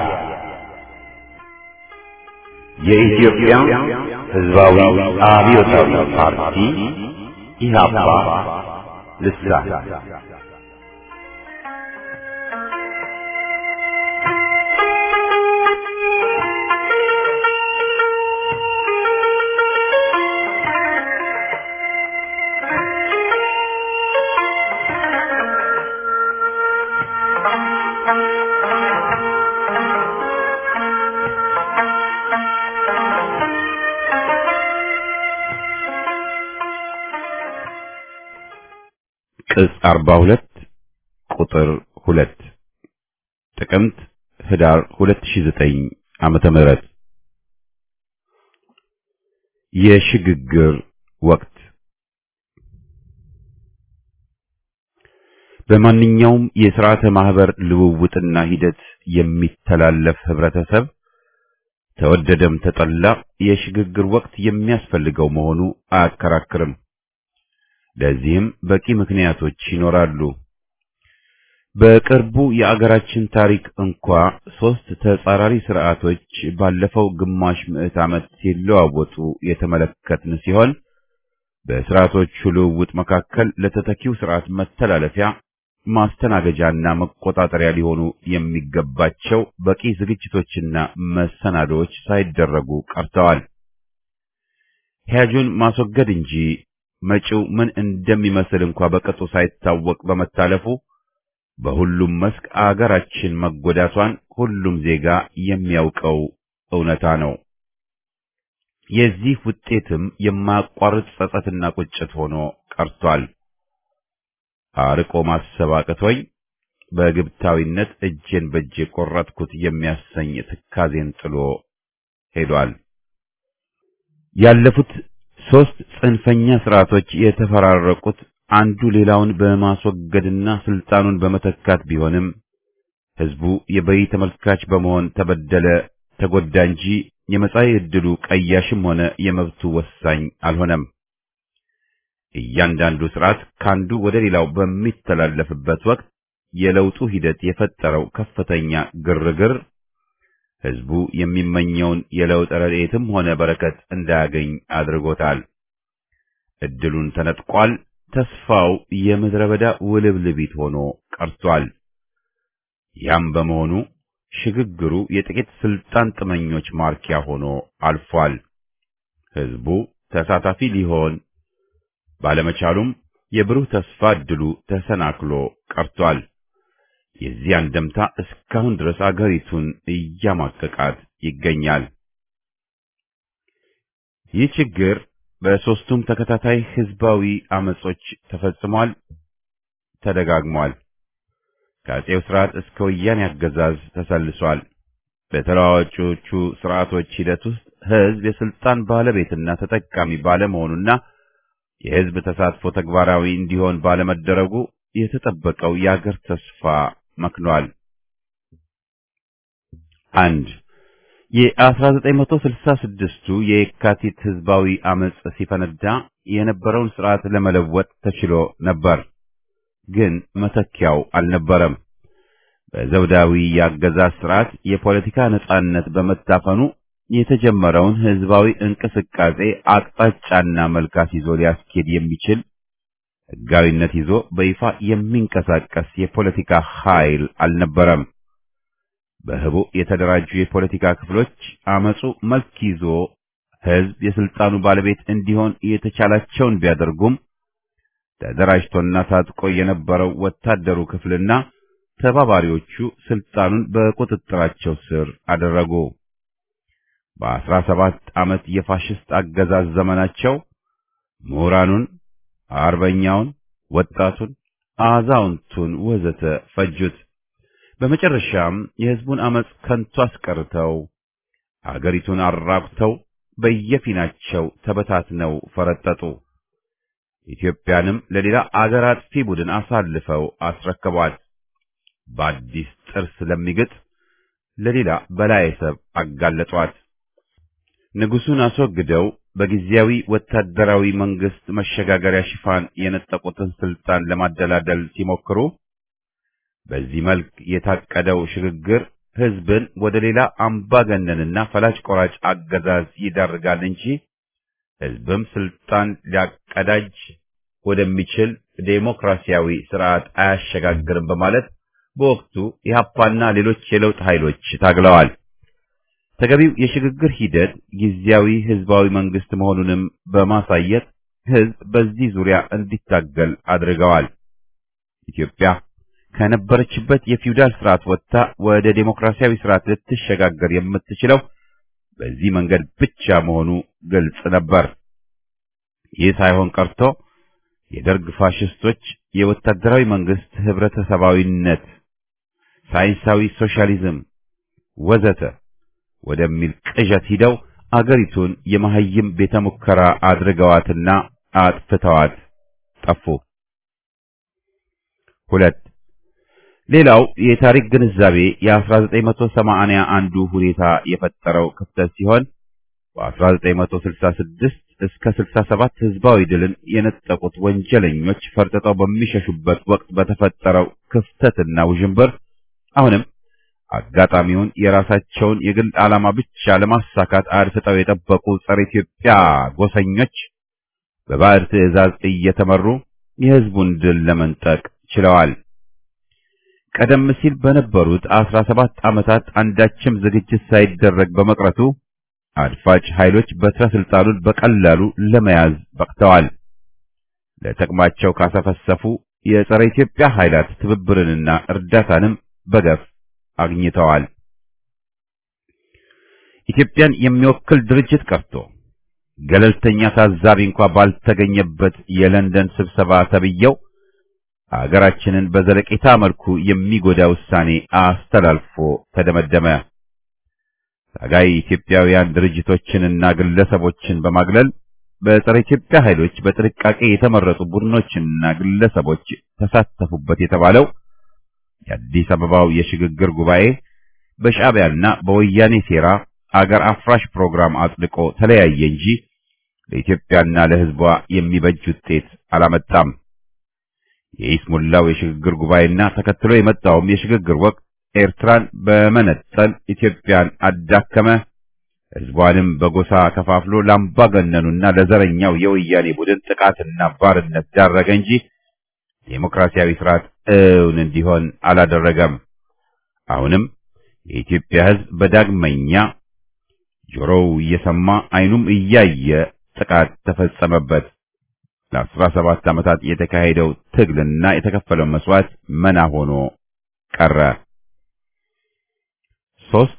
የኢትዮጵያ ሕዝባዊ አብዮታዊ ፓርቲ ኢህአፓ ልሳን ቅጽ 42 ቁጥር 2 ጥቅምት ህዳር 2009 ዓመተ ምህረት የሽግግር ወቅት በማንኛውም የሥርዓተ ማህበር ልውውጥና ሂደት የሚተላለፍ ህብረተሰብ ተወደደም ተጠላ የሽግግር ወቅት የሚያስፈልገው መሆኑ አያከራክርም። ለዚህም በቂ ምክንያቶች ይኖራሉ። በቅርቡ የአገራችን ታሪክ እንኳ ሶስት ተጻራሪ ስርዓቶች ባለፈው ግማሽ ምዕት ዓመት ሲለዋወጡ የተመለከትን ሲሆን በስርዓቶቹ ልውውጥ መካከል ለተተኪው ስርዓት መተላለፊያ ማስተናገጃና መቆጣጠሪያ ሊሆኑ የሚገባቸው በቂ ዝግጅቶችና መሰናዶዎች ሳይደረጉ ቀርተዋል። ሕያጁን ማስወገድ እንጂ መጪው ምን እንደሚመስል እንኳ በቅጡ ሳይታወቅ በመታለፉ በሁሉም መስክ አገራችን መጎዳቷን ሁሉም ዜጋ የሚያውቀው እውነታ ነው። የዚህ ውጤትም የማያቋርጥ ጸጸትና ቁጭት ሆኖ ቀርቷል። አርቆ ማሰብ አቅቶኝ በግብታዊነት እጄን በእጄ ቆረጥኩት የሚያሰኝ ትካዜን ጥሎ ሄዷል። ያለፉት ሶስት ጽንፈኛ ስርዓቶች የተፈራረቁት አንዱ ሌላውን በማስወገድና ስልጣኑን በመተካት ቢሆንም ህዝቡ የበይ ተመልካች በመሆን ተበደለ፣ ተጎዳ እንጂ የመጻኢ ዕድሉ ቀያሽም ሆነ የመብቱ ወሳኝ አልሆነም። እያንዳንዱ ስርዓት ካንዱ ወደ ሌላው በሚተላለፍበት ወቅት የለውጡ ሂደት የፈጠረው ከፍተኛ ግርግር ህዝቡ የሚመኘውን የለውጥ ረድኤትም ሆነ በረከት እንዳያገኝ አድርጎታል። ዕድሉን ተነጥቋል። ተስፋው የምድረ በዳ ውልብልቢት ሆኖ ቀርቷል። ያም በመሆኑ ሽግግሩ የጥቂት ስልጣን ጥመኞች ማርኪያ ሆኖ አልፏል። ህዝቡ ተሳታፊ ሊሆን ባለመቻሉም የብሩህ ተስፋ ዕድሉ ተሰናክሎ ቀርቷል። የዚህ አንደምታ እስካሁን ድረስ አገሪቱን እያማቀቃት ይገኛል። ይህ ችግር በሶስቱም ተከታታይ ህዝባዊ አመጾች ተፈጽሟል፣ ተደጋግሟል። ከአፄው ስርዓት እስከ ወያኔ አገዛዝ ተሰልሷል። በተለዋዋጮቹ ስርዓቶች ሂደት ውስጥ ህዝብ የስልጣን ባለቤትና ተጠቃሚ ባለመሆኑና የህዝብ ተሳትፎ ተግባራዊ እንዲሆን ባለመደረጉ የተጠበቀው የአገር ተስፋ መክኗል። አንድ የ1966ቱ የካቲት ህዝባዊ አመጽ ሲፈነዳ የነበረውን ስርዓት ለመለወጥ ተችሎ ነበር፣ ግን መተኪያው አልነበረም። በዘውዳዊ የአገዛዝ ስርዓት የፖለቲካ ነጻነት በመታፈኑ የተጀመረውን ህዝባዊ እንቅስቃሴ አቅጣጫና መልካስ ይዞ ሊያስኬድ የሚችል ህጋዊነት ይዞ በይፋ የሚንቀሳቀስ የፖለቲካ ኃይል አልነበረም። በህቡ የተደራጁ የፖለቲካ ክፍሎች አመጹ መልክ ይዞ ህዝብ የስልጣኑ ባለቤት እንዲሆን የተቻላቸውን ቢያደርጉም ተደራጅቶና ታጥቆ የነበረው ወታደሩ ክፍልና ተባባሪዎቹ ስልጣኑን በቁጥጥራቸው ስር አደረጉ። በ17 ዓመት የፋሽስት አገዛዝ ዘመናቸው ምሁራኑን፣ አርበኛውን፣ ወጣቱን፣ አዛውንቱን ወዘተ ፈጁት። በመጨረሻም የህዝቡን አመጽ ከንቱ አስቀርተው አገሪቱን አራቁተው በየፊናቸው ተበታትነው ፈረጠጡ። ኢትዮጵያንም ለሌላ አገር አጥፊ ቡድን አሳልፈው አስረከቧት። በአዲስ ጥርስ ለሚግጥ ለሌላ በላይ ሰብ አጋለጧት። ንጉሱን አስወግደው በጊዜያዊ ወታደራዊ መንግስት መሸጋገሪያ ሽፋን የነጠቁትን ስልጣን ለማደላደል ሲሞክሩ በዚህ መልክ የታቀደው ሽግግር ህዝብን ወደ ሌላ አምባገነንና ፈላጭ ቆራጭ አገዛዝ ይዳርጋል እንጂ ህዝብም ስልጣን ሊያቀዳጅ ወደሚችል ዴሞክራሲያዊ ስርዓት አያሸጋግርም በማለት በወቅቱ ኢህአፓና ሌሎች የለውጥ ኃይሎች ታግለዋል። ተገቢው የሽግግር ሂደት ጊዜያዊ ህዝባዊ መንግስት መሆኑንም በማሳየት ህዝብ በዚህ ዙሪያ እንዲታገል አድርገዋል። ኢትዮጵያ ከነበረችበት የፊውዳል ስርዓት ወጥታ ወደ ዴሞክራሲያዊ ስርዓት ልትሸጋገር የምትችለው በዚህ መንገድ ብቻ መሆኑ ግልጽ ነበር። ይህ ሳይሆን ቀርቶ የደርግ ፋሽስቶች የወታደራዊ መንግስት ህብረተሰባዊነት፣ ሳይንሳዊ ሶሻሊዝም ወዘተ ወደሚል ቅዠት ሂደው አገሪቱን የመሐይም ቤተ ሙከራ አድርገዋትና አጥፍተዋት ጠፉ። 2 ሌላው የታሪክ ግንዛቤ የ1980 አንዱ ሁኔታ የፈጠረው ክፍተት ሲሆን በ1966 እስከ 67 ህዝባዊ ድልን የነጠቁት ወንጀለኞች ፈርጥጠው በሚሸሹበት ወቅት በተፈጠረው ክፍተትና ውዥንብር አሁንም አጋጣሚውን የራሳቸውን የግል ዓላማ ብቻ ለማሳካት አድፍጠው የጠበቁ ጸረ ኢትዮጵያ ጎሰኞች በባዕድ ትዕዛዝ እየተመሩ የህዝቡን ድል ለመንጠቅ ችለዋል። ቀደም ሲል በነበሩት 17 ዓመታት አንዳችም ዝግጅት ሳይደረግ በመቅረቱ አድፋጭ ኃይሎች በትረ ስልጣኑን በቀላሉ ለመያዝ በቅተዋል። ለጥቅማቸው ካሰፈሰፉ የጸረ ኢትዮጵያ ኃይላት ትብብርንና እርዳታንም በገፍ አግኝተዋል። ኢትዮጵያን የሚወክል ድርጅት ቀርቶ ገለልተኛ ታዛቢ እንኳን ባልተገኘበት የለንደን ስብሰባ ተብየው አገራችንን በዘለቄታ መልኩ የሚጎዳ ውሳኔ አስተላልፎ ተደመደመ። ታጋይ ኢትዮጵያውያን ድርጅቶችንና ግለሰቦችን በማግለል በጸረ ኢትዮጵያ ኃይሎች በጥንቃቄ የተመረጡ ቡድኖችና ግለሰቦች ተሳተፉበት የተባለው የአዲስ አበባው የሽግግር ጉባኤ በሻዕቢያና በወያኔ ሴራ አገር አፍራሽ ፕሮግራም አጽድቆ ተለያየ እንጂ ለኢትዮጵያና ለሕዝቧ የሚበጅ ውጤት አላመጣም። የኢስሙላው የሽግግር ጉባኤና ተከትሎ የመጣውም የሽግግር ወቅት ኤርትራን በመነጠል ኢትዮጵያን አዳከመ፣ ሕዝቧንም በጎሳ ከፋፍሎ ላምባገነኑና ለዘረኛው የወያኔ ቡድን ጥቃትና ባርነት ዳረገ እንጂ ዴሞክራሲያዊ ስርዓት እውን እንዲሆን አላደረገም። አሁንም የኢትዮጵያ ሕዝብ በዳግመኛ ጆሮው እየሰማ ዓይኑም እያየ ጥቃት ተፈጸመበት። ለ17 ዓመታት የተካሄደው ትግልና የተከፈለው መስዋዕት መና ሆኖ ቀረ። 3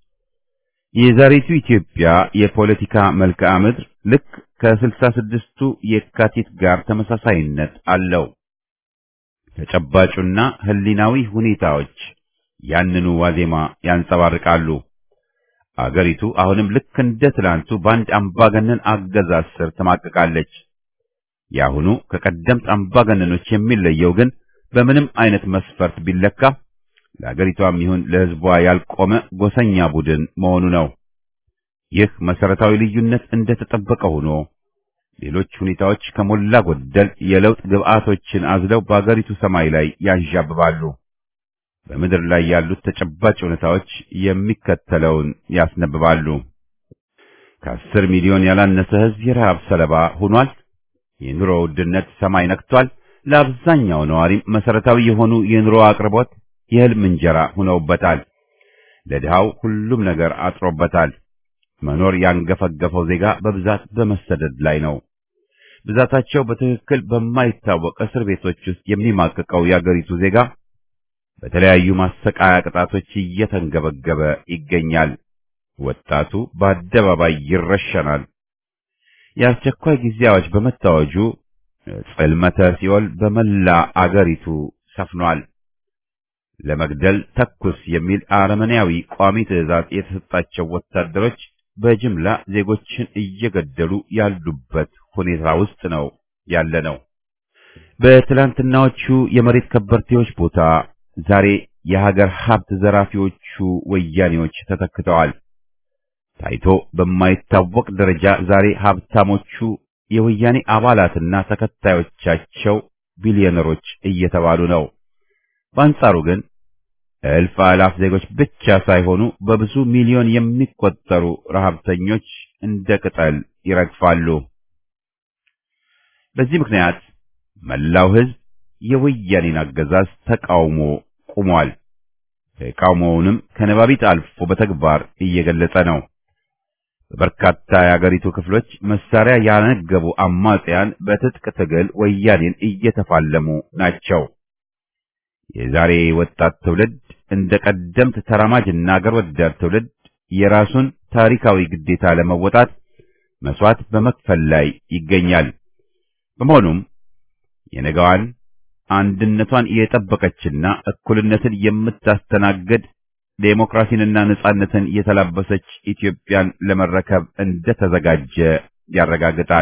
የዛሬቱ ኢትዮጵያ የፖለቲካ መልክዓ ምድር ልክ ከ66ቱ የካቲት ጋር ተመሳሳይነት አለው። ተጨባጩና ህሊናዊ ሁኔታዎች ያንኑ ዋዜማ ያንጸባርቃሉ። አገሪቱ አሁንም ልክ እንደ ትላንቱ በአንድ አምባገነን አገዛዝ ስር ተማቅቃለች። ያሁኑ ከቀደምት አምባገነኖች የሚለየው ግን በምንም አይነት መስፈርት ቢለካ ለአገሪቷም ይሁን ለሕዝቧ ያልቆመ ጎሰኛ ቡድን መሆኑ ነው። ይህ መሰረታዊ ልዩነት እንደተጠበቀ ሆኖ ሌሎች ሁኔታዎች ከሞላ ጎደል የለውጥ ግብዓቶችን አዝለው በአገሪቱ ሰማይ ላይ ያንዣብባሉ። በምድር ላይ ያሉት ተጨባጭ ሁኔታዎች የሚከተለውን ያስነብባሉ። ከ10 ሚሊዮን ያላነሰ ሕዝብ የረሃብ ሰለባ ሆኗል። የኑሮ ውድነት ሰማይ ነክቷል። ለአብዛኛው ነዋሪም መሰረታዊ የሆኑ የኑሮ አቅርቦት የህልም እንጀራ ሆነውበታል። ለድሃው ሁሉም ነገር አጥሮበታል። መኖር ያንገፈገፈው ዜጋ በብዛት በመሰደድ ላይ ነው። ብዛታቸው በትክክል በማይታወቅ እስር ቤቶች ውስጥ የሚማቅቀው የአገሪቱ ዜጋ በተለያዩ ማሰቃያ ቅጣቶች እየተንገበገበ ይገኛል። ወጣቱ በአደባባይ ይረሸናል። የአስቸኳይ ጊዜ አዋጅ በመታወጁ ጽልመተ ሲኦል በመላ አገሪቱ ሰፍኗል። ለመግደል ተኩስ የሚል አረመኔያዊ ቋሚ ትዕዛዝ የተሰጣቸው ወታደሮች በጅምላ ዜጎችን እየገደሉ ያሉበት ሁኔታ ውስጥ ነው ያለነው። በትላንትናዎቹ የመሬት ከበርቴዎች ቦታ ዛሬ የሀገር ሀብት ዘራፊዎቹ ወያኔዎች ተተክተዋል። ታይቶ በማይታወቅ ደረጃ ዛሬ ሀብታሞቹ የወያኔ አባላትና ተከታዮቻቸው ቢሊዮነሮች እየተባሉ ነው። በአንጻሩ ግን እልፍ አላፍ ዜጎች ብቻ ሳይሆኑ በብዙ ሚሊዮን የሚቆጠሩ ረሃብተኞች እንደ ቅጠል ይረግፋሉ። በዚህ ምክንያት መላው ሕዝብ የወያኔን አገዛዝ ተቃውሞ ቆሟል። ተቃውሞውንም ከነባቢት አልፎ በተግባር እየገለጸ ነው። በበርካታ የአገሪቱ ክፍሎች መሳሪያ ያነገቡ አማጽያን በትጥቅ ትግል ወያኔን እየተፋለሙ ናቸው። የዛሬ ወጣት ትውልድ እንደ ቀደምት ተራማጅና አገር ወዳድ ትውልድ የራሱን ታሪካዊ ግዴታ ለመወጣት መስዋዕት በመክፈል ላይ ይገኛል። በመሆኑም የነገዋን አንድነቷን የጠበቀችና እኩልነትን የምታስተናግድ ዴሞክራሲንና ነጻነትን የተላበሰች ኢትዮጵያን ለመረከብ እንደተዘጋጀ ያረጋግጣል።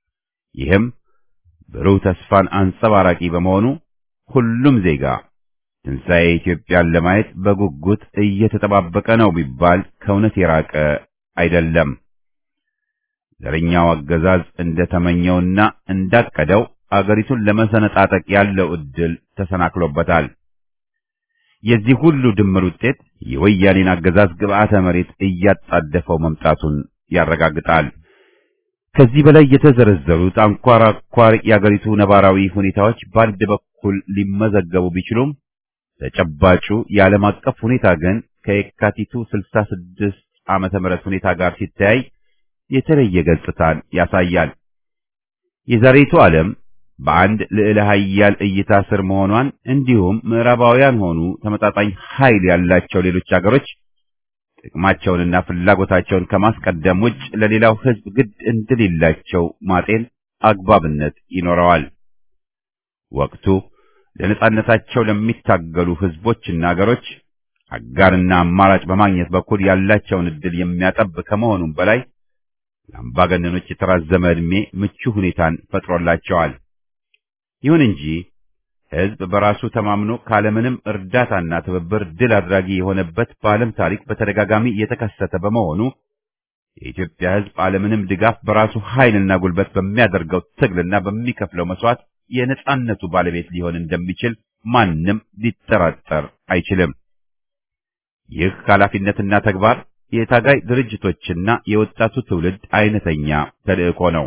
ይህም ብሩህ ተስፋን አንጸባራቂ በመሆኑ ሁሉም ዜጋ ትንሣኤ ኢትዮጵያን ለማየት በጉጉት እየተጠባበቀ ነው ቢባል ከእውነት የራቀ አይደለም። ዘረኛው አገዛዝ እንደተመኘውና እንዳቀደው አገሪቱን ለመሰነጣጠቅ ያለው ዕድል ተሰናክሎበታል። የዚህ ሁሉ ድምር ውጤት የወያኔን አገዛዝ ግብዓተ መሬት እያጣደፈው መምጣቱን ያረጋግጣል። ከዚህ በላይ የተዘረዘሩት አንኳር የአገሪቱ ነባራዊ ሁኔታዎች በአንድ በኩል ሊመዘገቡ ቢችሉም ተጨባጩ የዓለም አቀፍ ሁኔታ ግን ከየካቲቱ 66 ዓመተ ምህረት ሁኔታ ጋር ሲተያይ የተለየ ገጽታን ያሳያል። የዛሬቱ ዓለም በአንድ ልዕለ ኃያል እይታ ስር መሆኗን እንዲሁም ምዕራባውያን ሆኑ ተመጣጣኝ ኃይል ያላቸው ሌሎች አገሮች ጥቅማቸውንና ፍላጎታቸውን ከማስቀደም ውጭ ለሌላው ሕዝብ ግድ እንደሌላቸው ማጤን አግባብነት ይኖረዋል። ወቅቱ ለነጻነታቸው ለሚታገሉ ሕዝቦችና አገሮች አጋርና አማራጭ በማግኘት በኩል ያላቸውን ዕድል የሚያጠብ ከመሆኑም በላይ ለአምባገነኖች የተራዘመ ዕድሜ ምቹ ሁኔታን ፈጥሮላቸዋል። ይሁን እንጂ ሕዝብ በራሱ ተማምኖ ካለምንም እርዳታና ትብብር ድል አድራጊ የሆነበት በዓለም ታሪክ በተደጋጋሚ የተከሰተ በመሆኑ የኢትዮጵያ ሕዝብ ዓለምንም ድጋፍ በራሱ ኃይልና ጉልበት በሚያደርገው ትግልና በሚከፍለው መስዋዕት የነጻነቱ ባለቤት ሊሆን እንደሚችል ማንም ሊጠራጠር አይችልም። ይህ ኃላፊነትና ተግባር የታጋይ ድርጅቶችና የወጣቱ ትውልድ አይነተኛ ተልእኮ ነው።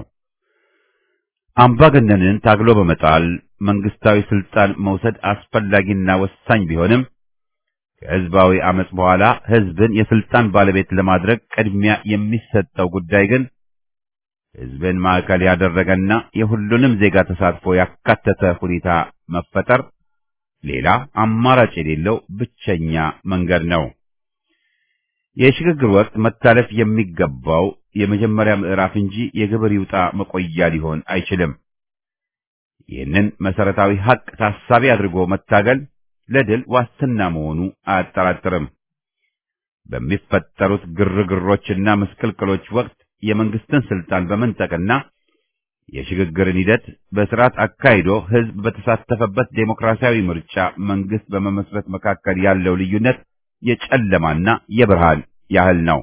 አምባገነንን ታግሎ በመጣል መንግስታዊ ስልጣን መውሰድ አስፈላጊና ወሳኝ ቢሆንም ከህዝባዊ አመጽ በኋላ ህዝብን የስልጣን ባለቤት ለማድረግ ቅድሚያ የሚሰጠው ጉዳይ ግን ህዝብን ማዕከል ያደረገና የሁሉንም ዜጋ ተሳትፎ ያካተተ ሁኔታ መፈጠር ሌላ አማራጭ የሌለው ብቸኛ መንገድ ነው። የሽግግር ወቅት መታለፍ የሚገባው የመጀመሪያ ምዕራፍ እንጂ የግብር ይውጣ መቆያ ሊሆን አይችልም። ይህንን መሰረታዊ ሀቅ ታሳቢ አድርጎ መታገል ለድል ዋስትና መሆኑ አያጠራጥርም። በሚፈጠሩት ግርግሮችና ምስቅልቅሎች ወቅት የመንግስትን ስልጣን በመንጠቅና የሽግግርን ሂደት በስርዓት አካሂዶ ህዝብ በተሳተፈበት ዴሞክራሲያዊ ምርጫ መንግስት በመመስረት መካከል ያለው ልዩነት የጨለማና የብርሃን ያህል ነው።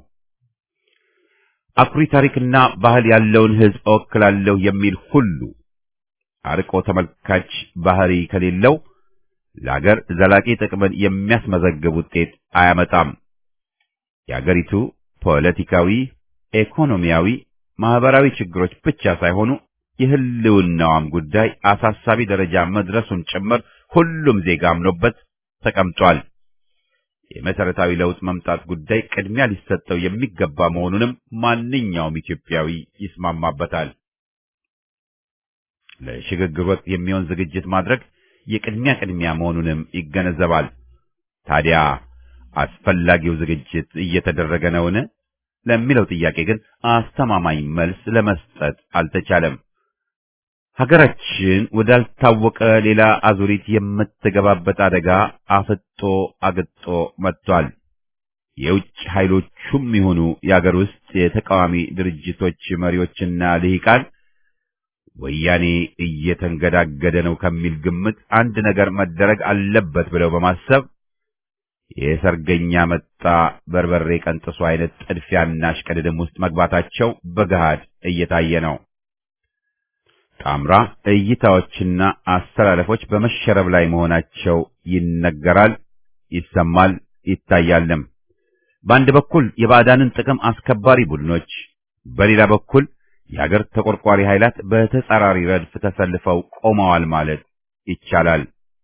አኩሪ ታሪክና ባህል ያለውን ህዝብ እወክላለሁ የሚል ሁሉ አርቆ ተመልካች ባህሪ ከሌለው ለአገር ዘላቂ ጥቅምን የሚያስመዘግብ ውጤት አያመጣም። የአገሪቱ ፖለቲካዊ፣ ኢኮኖሚያዊ፣ ማህበራዊ ችግሮች ብቻ ሳይሆኑ የህልውናዋም ጉዳይ አሳሳቢ ደረጃ መድረሱን ጭምር ሁሉም ዜጋ አምኖበት ተቀምጧል። የመሰረታዊ ለውጥ መምጣት ጉዳይ ቅድሚያ ሊሰጠው የሚገባ መሆኑንም ማንኛውም ኢትዮጵያዊ ይስማማበታል። ለሽግግር ወቅት የሚሆን ዝግጅት ማድረግ የቅድሚያ መሆኑንም ይገነዘባል። ታዲያ አስፈላጊው ዝግጅት እየተደረገ ነውን ለሚለው ጥያቄ ግን አስተማማኝ መልስ ለመስጠት አልተቻለም። ሀገራችን ወዳልታወቀ ሌላ አዙሪት የምትገባበት አደጋ አፍጦ አግጦ መጥቷል። የውጭ ኃይሎቹም ይሁኑ የአገር ውስጥ የተቃዋሚ ድርጅቶች መሪዎችና ልሂቃን ወያኔ እየተንገዳገደ ነው ከሚል ግምት አንድ ነገር መደረግ አለበት ብለው በማሰብ የሰርገኛ መጣ በርበሬ ቀንጥሱ አይነት ጥድፊያና ሽቅድድም ውስጥ መግባታቸው በገሃድ እየታየ ነው። ጣምራ እይታዎችና አስተላለፎች በመሸረብ ላይ መሆናቸው ይነገራል፣ ይሰማል፣ ይታያልም። በአንድ በኩል የባዕዳንን ጥቅም አስከባሪ ቡድኖች፣ በሌላ በኩል የሀገር ተቆርቋሪ ኃይላት በተጻራሪ ረድፍ ተሰልፈው ቆመዋል ማለት ይቻላል።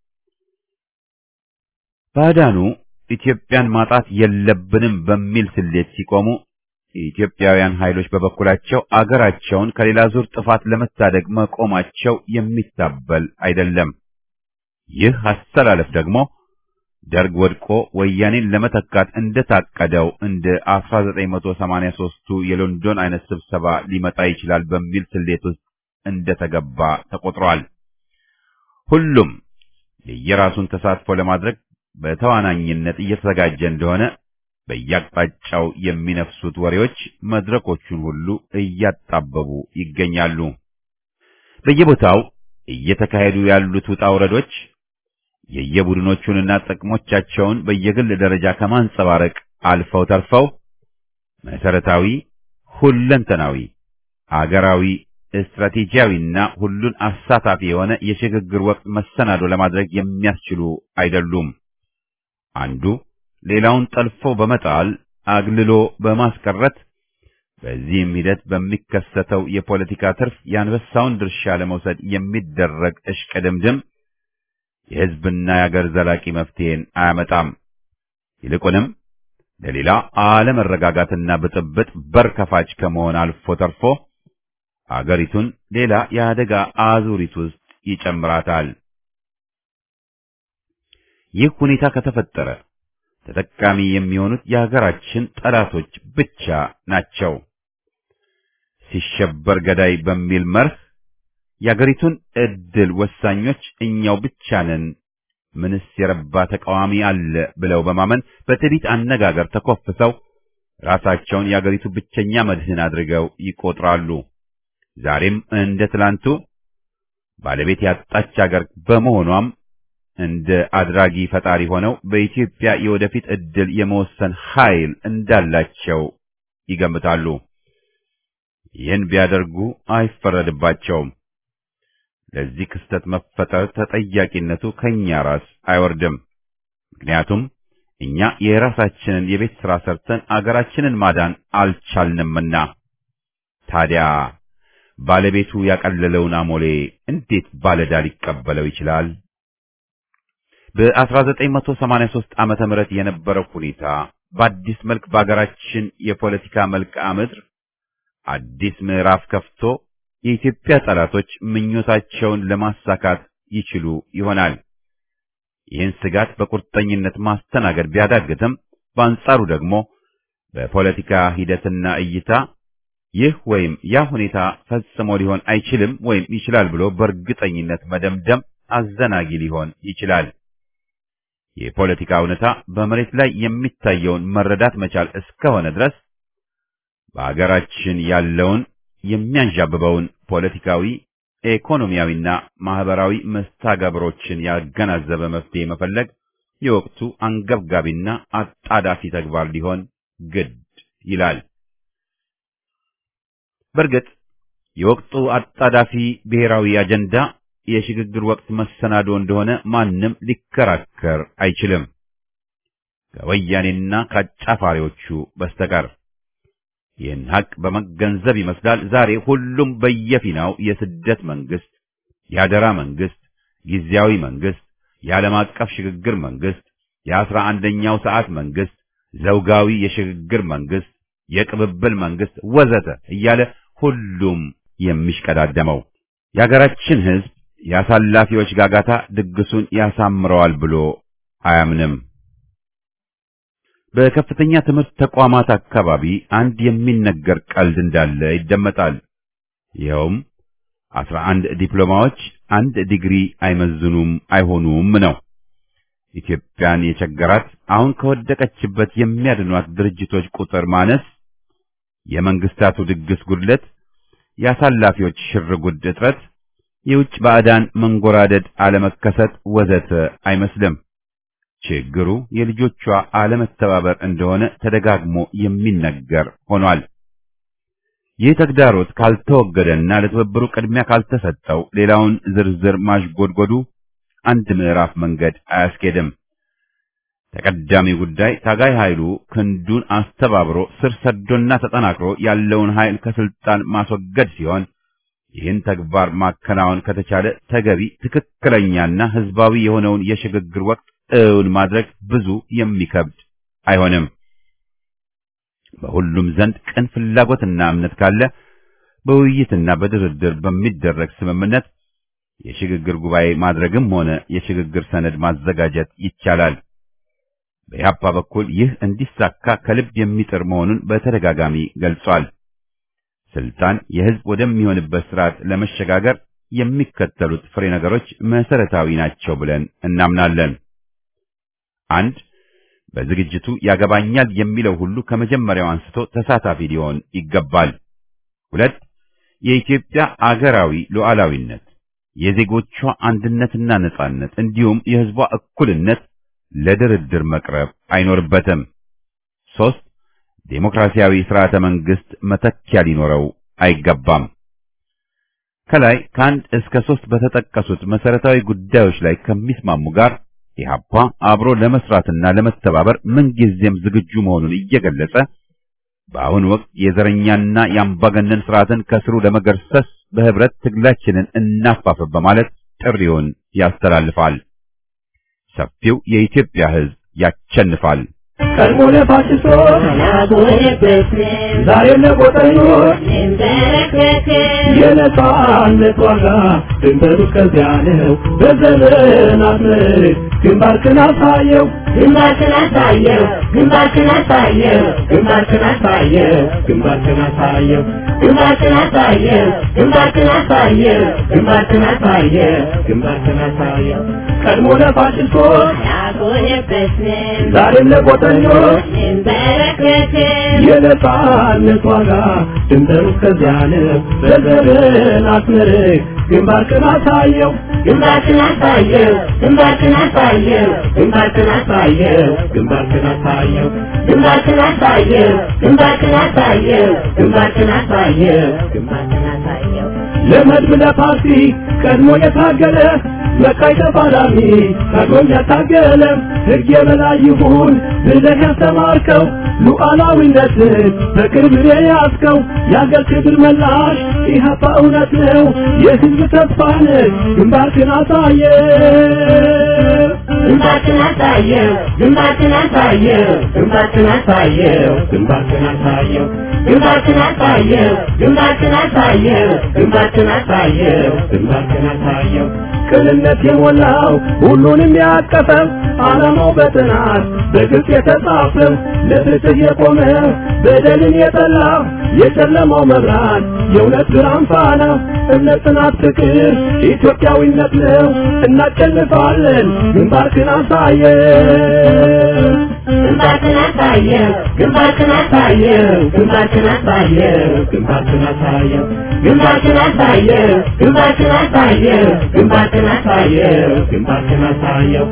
ባዕዳኑ ኢትዮጵያን ማጣት የለብንም በሚል ስሌት ሲቆሙ፣ የኢትዮጵያውያን ኃይሎች በበኩላቸው አገራቸውን ከሌላ ዙር ጥፋት ለመታደግ መቆማቸው የሚታበል አይደለም። ይህ አስተላለፍ ደግሞ ደርግ ወድቆ ወያኔን ለመተካት እንደታቀደው እንደ 1983ቱ የሎንዶን አይነት ስብሰባ ሊመጣ ይችላል በሚል ስሌት ውስጥ እንደተገባ ተቆጥሯል። ሁሉም የየራሱን ተሳትፎ ለማድረግ በተዋናኝነት እየተዘጋጀ እንደሆነ በየአቅጣጫው የሚነፍሱት ወሬዎች መድረኮቹን ሁሉ እያጣበቡ ይገኛሉ። በየቦታው እየተካሄዱ ያሉት ውጣ ውረዶች የየቡድኖቹንና ጥቅሞቻቸውን በየግል ደረጃ ከማንጸባረቅ አልፈው ተርፈው መሰረታዊ፣ ሁለንተናዊ፣ አገራዊ፣ ስትራቴጂያዊና ሁሉን አሳታፊ የሆነ የሽግግር ወቅት መሰናዶ ለማድረግ የሚያስችሉ አይደሉም። አንዱ ሌላውን ጠልፎ በመጣል አግልሎ በማስቀረት በዚህም ሂደት በሚከሰተው የፖለቲካ ትርፍ የአንበሳውን ድርሻ ለመውሰድ የሚደረግ እሽቅድምድም የሕዝብና የአገር ዘላቂ መፍትሄን አያመጣም። ይልቁንም ለሌላ አለመረጋጋትና ብጥብጥ በር ከፋች ከመሆን አልፎ ተርፎ አገሪቱን ሌላ የአደጋ አዙሪት ውስጥ ይጨምራታል። ይህ ሁኔታ ከተፈጠረ ተጠቃሚ የሚሆኑት የሀገራችን ጠላቶች ብቻ ናቸው። ሲሸበር ገዳይ በሚል መርህ የአገሪቱን ዕድል ወሳኞች እኛው ብቻ ነን፣ ምንስ የረባ ተቃዋሚ አለ ብለው በማመን በትዕቢት አነጋገር ተኮፍሰው ራሳቸውን የአገሪቱ ብቸኛ መድህን አድርገው ይቆጥራሉ። ዛሬም እንደ ትላንቱ ባለቤት ያጣች አገር በመሆኗም እንደ አድራጊ ፈጣሪ ሆነው በኢትዮጵያ የወደፊት ዕድል የመወሰን ኃይል እንዳላቸው ይገምታሉ። ይህን ቢያደርጉ አይፈረድባቸውም። ለዚህ ክስተት መፈጠር ተጠያቂነቱ ከኛ ራስ አይወርድም። ምክንያቱም እኛ የራሳችንን የቤት ሥራ ሰርተን አገራችንን ማዳን አልቻልንምና። ታዲያ ባለቤቱ ያቀለለውን አሞሌ እንዴት ባለዕዳ ሊቀበለው ይችላል? በ1983 ዓመተ ምህረት የነበረው ሁኔታ በአዲስ መልክ በአገራችን የፖለቲካ መልክዓ ምድር አዲስ ምዕራፍ ከፍቶ የኢትዮጵያ ጠላቶች ምኞታቸውን ለማሳካት ይችሉ ይሆናል። ይህን ስጋት በቁርጠኝነት ማስተናገድ ቢያዳግትም በአንጻሩ ደግሞ በፖለቲካ ሂደትና እይታ ይህ ወይም ያ ሁኔታ ፈጽሞ ሊሆን አይችልም ወይም ይችላል ብሎ በእርግጠኝነት መደምደም አዘናጊ ሊሆን ይችላል። የፖለቲካ እውነታ በመሬት ላይ የሚታየውን መረዳት መቻል እስከሆነ ድረስ በአገራችን ያለውን የሚያንዣብበውን ፖለቲካዊ፣ ኢኮኖሚያዊና ማህበራዊ መስተጋብሮችን ያገናዘበ መፍትሄ መፈለግ የወቅቱ አንገብጋቢና አጣዳፊ ተግባር ሊሆን ግድ ይላል። በእርግጥ የወቅቱ አጣዳፊ ብሔራዊ አጀንዳ የሽግግር ወቅት መሰናዶ እንደሆነ ማንም ሊከራከር አይችልም፣ ከወያኔና ከአጫፋሪዎቹ በስተቀር። ይህን ሀቅ በመገንዘብ ይመስላል ዛሬ ሁሉም በየፊናው የስደት መንግስት፣ የአደራ መንግስት፣ ጊዜያዊ መንግስት፣ የዓለም አቀፍ ሽግግር መንግስት፣ የ11ኛው ሰዓት መንግስት፣ ዘውጋዊ የሽግግር መንግስት፣ የቅብብል መንግስት ወዘተ እያለ ሁሉም የሚሽቀዳደመው። የሀገራችን ሕዝብ የአሳላፊዎች ጋጋታ ድግሱን ያሳምረዋል ብሎ አያምንም። በከፍተኛ ትምህርት ተቋማት አካባቢ አንድ የሚነገር ቀልድ እንዳለ ይደመጣል። ይኸውም 11 ዲፕሎማዎች አንድ ዲግሪ አይመዝኑም አይሆኑም ነው። ኢትዮጵያን የቸገራት አሁን ከወደቀችበት የሚያድኗት ድርጅቶች ቁጥር ማነስ፣ የመንግስታቱ ድግስ ጉድለት፣ የአሳላፊዎች ሽርጉድ እጥረት፣ የውጭ ባዕዳን መንጎራደድ አለመከሰት ወዘተ አይመስልም። ችግሩ የልጆቿ አለመተባበር እንደሆነ ተደጋግሞ የሚነገር ሆኗል። ይህ ተግዳሮት ካልተወገደና ለትብብሩ ቅድሚያ ካልተሰጠው ሌላውን ዝርዝር ማሽጎድጎዱ አንድ ምዕራፍ መንገድ አያስኬድም። ተቀዳሚ ጉዳይ ታጋይ ኃይሉ ክንዱን አስተባብሮ ስር ሰዶና ተጠናክሮ ያለውን ኃይል ከስልጣን ማስወገድ ሲሆን ይህን ተግባር ማከናወን ከተቻለ ተገቢ ትክክለኛና ህዝባዊ የሆነውን የሽግግር ወቅት እውን ማድረግ ብዙ የሚከብድ አይሆንም። በሁሉም ዘንድ ቅን ፍላጎትና እምነት ካለ በውይይትና በድርድር በሚደረግ ስምምነት የሽግግር ጉባኤ ማድረግም ሆነ የሽግግር ሰነድ ማዘጋጀት ይቻላል። በኢህአፓ በኩል ይህ እንዲሳካ ከልብ የሚጥር መሆኑን በተደጋጋሚ ገልጿል። ስልጣን የህዝብ ወደሚሆንበት ስርዓት ለመሸጋገር የሚከተሉት ፍሬ ነገሮች መሰረታዊ ናቸው ብለን እናምናለን። 1. በዝግጅቱ ያገባኛል የሚለው ሁሉ ከመጀመሪያው አንስቶ ተሳታፊ ሊሆን ይገባል። 2. የኢትዮጵያ አገራዊ ሉዓላዊነት፣ የዜጎቿ አንድነትና ነጻነት እንዲሁም የህዝቧ እኩልነት ለድርድር መቅረብ አይኖርበትም። 3 ዴሞክራሲያዊ ስርዓተ መንግስት መተኪያ ሊኖረው አይገባም። ከላይ ከ1 እስከ 3 በተጠቀሱት መሰረታዊ ጉዳዮች ላይ ከሚስማሙ ጋር ኢህአፓ አብሮ ለመስራትና ለመተባበር ምንጊዜም ዝግጁ መሆኑን እየገለጸ በአሁኑ ወቅት የዘረኛና የአምባገነን ስርዓትን ከስሩ ለመገርሰስ በህብረት ትግላችንን እናፋፍም በማለት ጥሪውን ያስተላልፋል። ሰፊው የኢትዮጵያ ህዝብ ያቸንፋል። ቀድሞ ለፋሽስቶች ዛሬ ለቆጠኞች የነጻነት ዋጋ ድንበሩ ከዚያ ነው። በዘመናት ምርክ ግንባርክን አሳየው ግንባርክን አሳየው ግንባርክን አሳየው ግንባርክን አሳየው ግንባርክን አሳየው ግንባርክን አሳየው ግንባርክን አሳየው ግንባርክን አሳየው ግንባርክን አሳየው ቀድሞ ለፋሽስቶች ዛሬም ለቆጠኞች የነጻነት ዋጋ ድንበሩ ከዚያ ነው። በዘመናት ምርክ ግንባርክን አሳየው ግንባርክን አሳየው ግንባርክን አሳየው ግንባርክን አሳየው ግንባርክን አሳየው ግንባርክን አሳየው ግንባርክን አሳየው ግንባርክን አሳየው ግንባርክን አሳየው ለመድብ ለፓርቲ ቀድሞ የታገለ መቃይ ተፋላሚ ታግሎም ያታገለ ሕግ የበላይ ይሁን ብለህ ያስተማርከው ሉዓላዊነትን በቅርብ የያዝከው የአገር ክብር መላሽ ኢህአፓ እውነት ነው የህዝብ ተስፋ ነህ ግንባርክን አሳየው ግንባርክን አሳየው ግንባርክን አሳየው ግንባርክን አሳየው ግንባርክን አሳየው ግንባርክን አሳየው ግንባርክን አሳየው ግንባርክን አሳየው ግንባርክን አሳየው ቅንነት የሞላው ሁሉንም ያቀፈው ዓላማው በጥናት በግልጽ የተጻፈው ለፍትህ የቆመ በደልን የጠላ የጨለማው መብራት የእውነት ብርሃን ፋና እምነት፣ ጽናት፣ ፍቅር ኢትዮጵያዊነት ነው። እናሸንፋለን። ግንባርክን አሳየው ግንባርክን አሳየው ግንባርክን አሳየው ግንባርክን አሳየው ግንባርክን አሳየው ግንባርክን አሳየው ግንባርክን አሳየው ግንባርክን አሳየው ግንባርክን አሳየው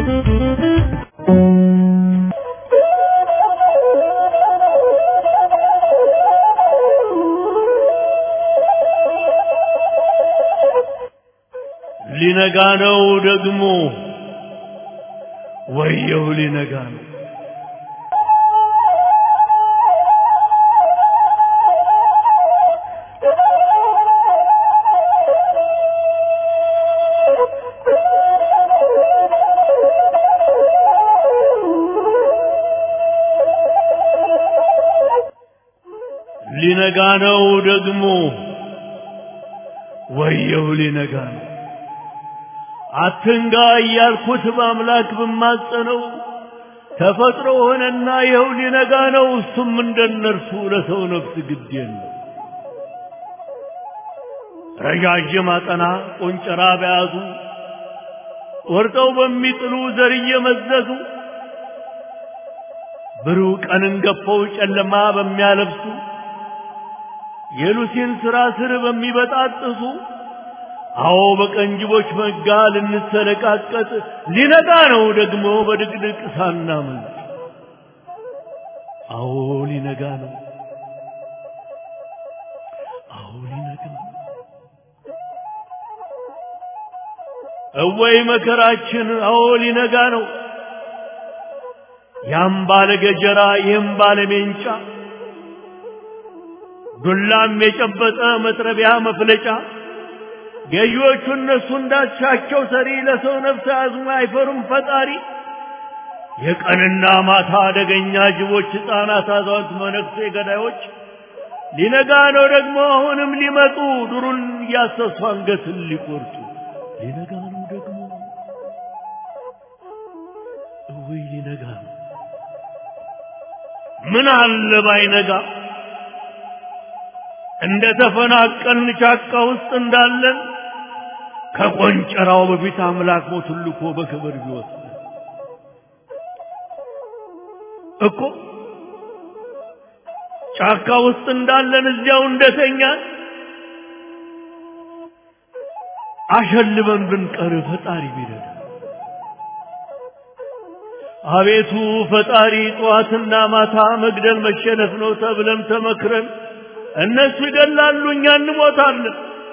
ሊነጋ ነው ደግሞ ወየው ሊነጋ ነው ሊነጋ ነው ደግሞ ወየው ሊነጋ ነው አትንጋ እያልኩት በአምላክ ብማጸነው ተፈጥሮ ሆነና ይኸው ሊነጋ ነው። እሱም እንደነርሱ ለሰው ነፍስ ግድ የለው። ረጃጅም አጠና ቆንጨራ በያዙ ወርጠው በሚጥሉ ዘር እየመዘዙ ብሩህ ቀንን ገፈው ጨለማ በሚያለብሱ የሉሲን ስራ ስር በሚበጣጥሱ አዎ በቀንጅቦች መጋ ልንሰለቃቀጥ ሊነጋ ነው ደግሞ በድቅድቅ ሳናመልጥ። አዎ ሊነጋ ነው። አዎ ሊነጋ ነው። እወይ መከራችን! አዎ ሊነጋ ነው። ያም ባለ ገጀራ ይህም ባለ ሜንጫ ዱላም የጨበጠ መጥረቢያ መፍለጫ ገዢዎቹ እነሱ እንዳሻቸው ሰሪ ለሰው ነፍስ አዝሙ አይፈሩም ፈጣሪ። የቀንና ማታ አደገኛ ጅቦች ሕፃናት አዛውንት መነኩሴ ገዳዮች ሊነጋ ነው ደግሞ አሁንም ሊመጡ ዱሩን እያሰሱ አንገትን ሊቆርጡ ሊነጋ ነው ደግሞ እውይ ሊነጋ ነው። ምን አለ ባይነጋ እንደ ተፈናቀልን ጫካ ውስጥ እንዳለን ከቆንጨራው በፊት አምላክ ሞቱን ልኮ በክብር ቢወስድ እኮ ጫካ ውስጥ እንዳለን እዚያው እንደተኛን አሸልበን ብንቀር ፈጣሪ ቢረዳ አቤቱ ፈጣሪ ጧትና ማታ መግደል መሸነፍ ነው ተብለን ተመክረን እነሱ ይገላሉ እኛ እንሞታለን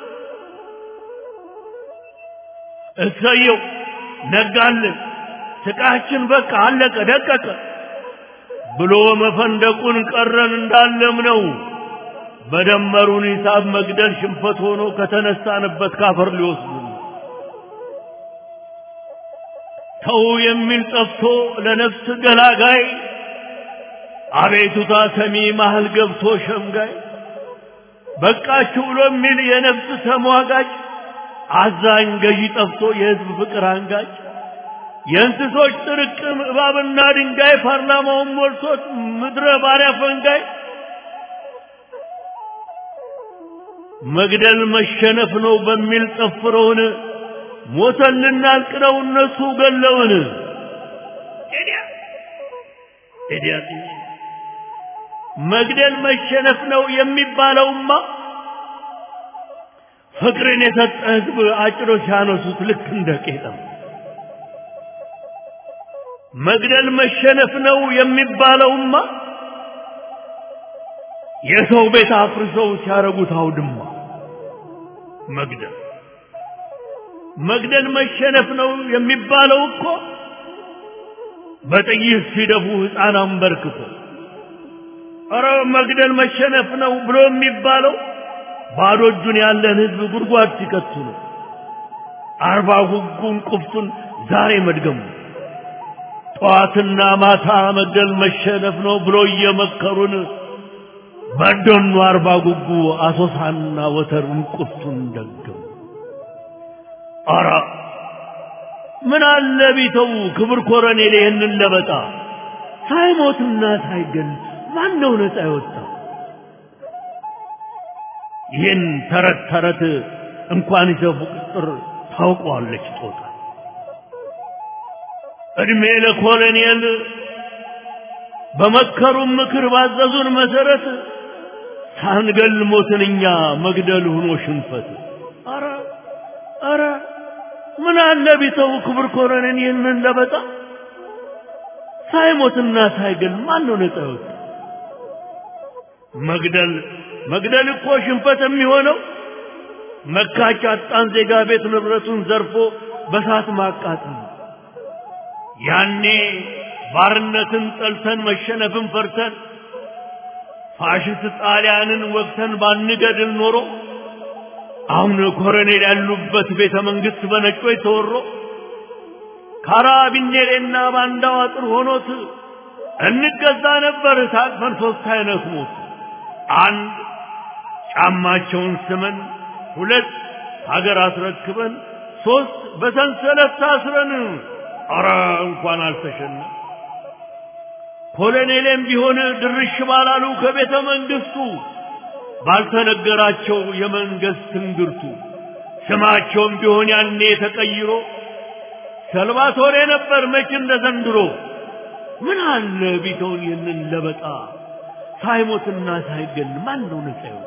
እሰየው ነጋልን ስቃችን በቃ አለቀ ደቀቀ ብሎ መፈንደቁን ቀረን እንዳለም ነው በደመሩን ሂሳብ መግደል ሽንፈት ሆኖ ከተነሳንበት ካፈር ሊወስዱ ተው የሚል ጠፍቶ ለነፍስ ገላጋይ አቤቱታ ሰሚ መሃል ገብቶ ሸምጋይ በቃችሁ ብሎ የሚል የነፍስ ተሟጋጭ አዛኝ ገዢ ጠፍቶ የህዝብ ፍቅር አንጋጭ የእንስሶች ጥርቅም እባብና ድንጋይ ፓርላማውን ሞልቶት ምድረ ባሪያ ፈንጋይ መግደል መሸነፍ ነው በሚል ጠፍረውን ሞተን ልናልቅነው እነሱ ገለውን መግደል መሸነፍ ነው የሚባለውማ ፍቅርን የሰጠ ህዝብ አጭሮ ሲያነሱት ልክ እንደ ቄጠም መግደል መሸነፍ ነው የሚባለውማ የሰው ቤት አፍርሰው ሲያረጉት አውድማ መግደል መሸነፍ ነው የሚባለው እኮ በጥይት ሲደፉ ሕፃን አንበርክኮ ኧረ መግደል መሸነፍ ነው ብሎ የሚባለው ባዶ እጁን ያለን ህዝብ ጉድጓድ ሲከቱ ነው አርባ ጉጉን ቁፍቱን ዛሬ መድገሙ ጧትና ማታ መግደል መሸነፍ ነው ብሎ እየመከሩን በደኑ አርባ ጉጉ አሶሳና ወተሩን ቁፍቱን ደገሙ አራ ምን አለ ቢተው ክብር ኮረኔል ይህንን ለበጣ ሳይሞትና ሳይገል ማን ነው ነፃ ያወጣ ይህን ተረት እንኳን ይዘፉ ቁጥር ታውቀዋለች ጦጣ እድሜ ለኮሎኔል በመከሩን ምክር ባዘዙን መሰረት ሳንገል ሞትንኛ መግደል ሆኖ ሽንፈት አረ ምን አለ ቢተው ክብር ኮሎኔል ይህንን ለበጣ ሳይሞትና ሳይገል ማን ነው ነፃ ያወጣ መግደል እኮ ሽንፈት የሚሆነው መካቻ አጣን ዜጋ ቤት ንብረቱን ዘርፎ በሳት ማቃጠል ያኔ ባርነትን ጠልተን መሸነፍን ፈርተን ፋሽስት ጣሊያንን ወግተን ባንገድል ኖሮ አሁን ኮሎኔል ያሉበት ቤተ መንግስት በነጮች ተወሮ ካራቢኔሬና ባንዳው አጥር ሆኖት እንገዛ ነበር ታቅፈን ሶስት አይነት ሞት አንድ ጫማቸውን ስመን ሁለት ሀገር አስረክበን ሶስት በሰንሰለት ታስረን አረ እንኳን አልተሸነ ኮሎኔልም ቢሆን ድርሽ ባላሉ ከቤተ መንግስቱ ባልተነገራቸው የመንግስት ትንግርቱ ስማቸውም ቢሆን ያኔ ተቀይሮ ሰልቫቶሬ ነበር መች እንደ ዘንድሮ ምን አለ ቢተውን ይህንን ለበጣ ሳይሞትና ሳይገል ማን ነው ነፃ ያወጣ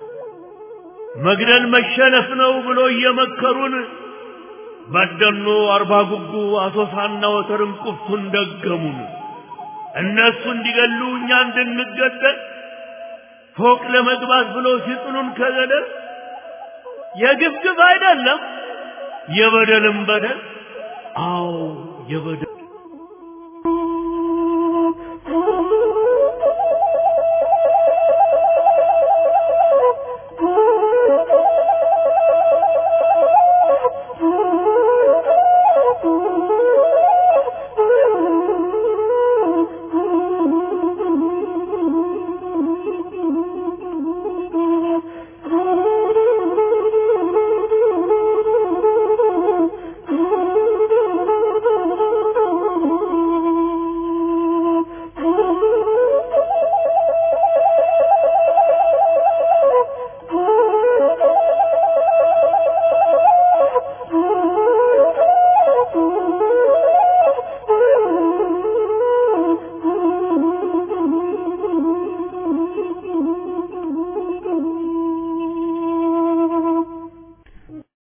መግደል መሸነፍ ነው ብሎ እየመከሩን በደኖ አርባ ጉጉ አሶሳና ወተርን ቁፍቱን ደገሙን እነሱ እንዲገሉ እኛ እንድንገደል ፎቅ ለመግባት ብሎ ሲጥሉን ከገደል የግፍግፍ አይደለም የበደልም በደል አዎ የበደል